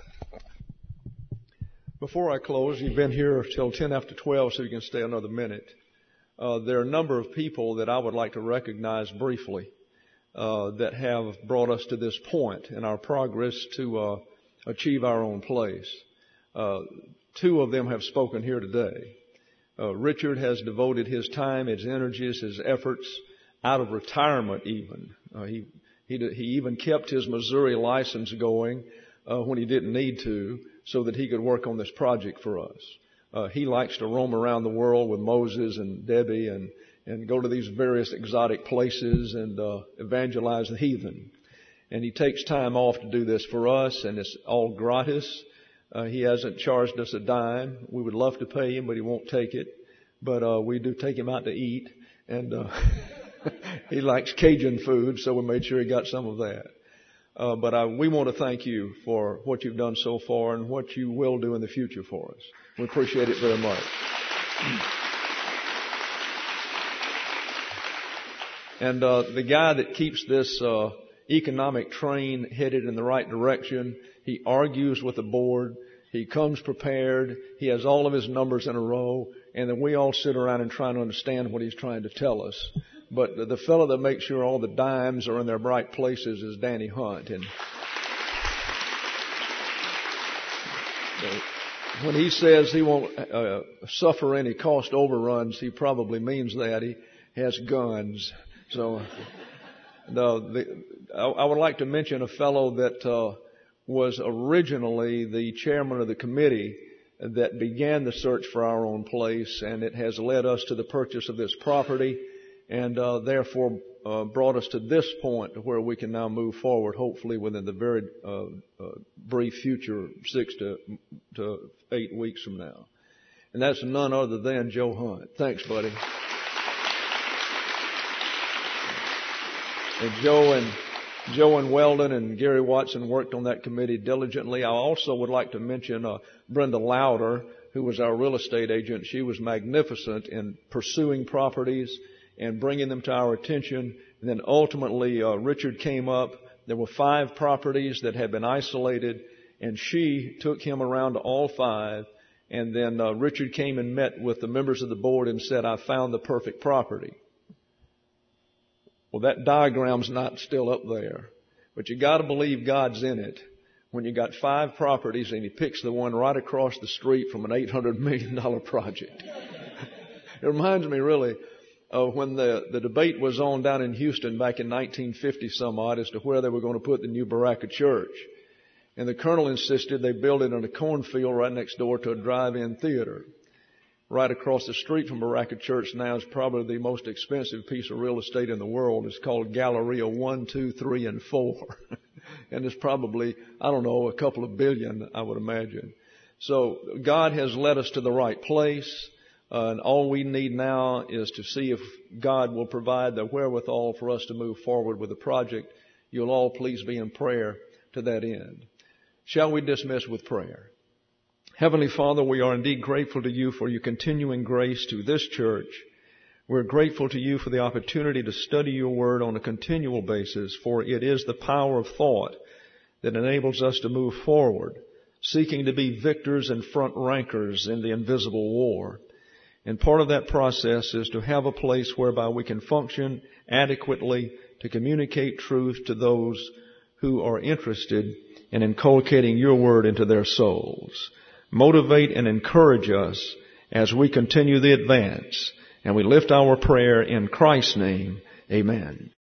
Before I close, you've been here till 10 after 12, so you can stay another minute. There are a number of people that I would like to recognize briefly that have brought us to this point in our progress to achieve our own place. 2 of them have spoken here today. Richard has devoted his time, his energies, his efforts out of retirement even. He even kept his Missouri license going when he didn't need to so that he could work on this project for us. He likes to roam around the world with Moses and Debbie and go to these various exotic places and evangelize the heathen. And he takes time off to do this for us, and it's all gratis. He hasn't charged us a dime. We would love to pay him, but he won't take it. But we do take him out to eat, and he likes Cajun food, so we made sure he got some of that. But we want to thank you for what you've done so far and what you will do in the future for us. We appreciate it very much. And the guy that keeps this economic train headed in the right direction, he argues with the board. He comes prepared. He has all of his numbers in a row. And then we all sit around and try to understand what he's trying to tell us. But the fellow that makes sure all the dimes are in their right places is Danny Hunt. And when he says he won't suffer any cost overruns, he probably means that. He has guns. So I would like to mention a fellow that was originally the chairman of the committee that began the search for our own place, and it has led us to the purchase of this property, and therefore brought us to this point where we can now move forward, hopefully within the very brief future, 6 to 8 weeks from now. And that's none other than Joe Hunt. Thanks, buddy. And Joe and Weldon and Gary Watson worked on that committee diligently. I also would like to mention Brenda Lauder, who was our real estate agent. She was magnificent in pursuing properties and bringing them to our attention. And then ultimately, Richard came up. There were 5 properties that had been isolated, and she took him around to all 5. And then Richard came and met with the members of the board and said, "I found the perfect property." Well, that diagram's not still up there, but you got to believe God's in it when you got 5 properties and He picks the one right across the street from an $800 million project. It reminds me really of when the debate was on down in Houston back in 1950 some odd as to where they were going to put the new Baraka Church. And the colonel insisted they build it in a cornfield right next door to a drive-in theater. Right across the street from Baraka Church now is probably the most expensive piece of real estate in the world. It's called Galleria 1, 2, 3, and 4. And it's probably, I don't know, a couple of billion, I would imagine. So God has led us to the right place. And all we need now is to see if God will provide the wherewithal for us to move forward with the project. You'll all please be in prayer to that end. Shall we dismiss with prayer? Heavenly Father, we are indeed grateful to You for Your continuing grace to this church. We're grateful to You for the opportunity to study Your Word on a continual basis, for it is the power of thought that enables us to move forward, seeking to be victors and front rankers in the invisible war. And part of that process is to have a place whereby we can function adequately to communicate truth to those who are interested in inculcating Your Word into their souls. Motivate and encourage us as we continue the advance. And we lift our prayer in Christ's name. Amen.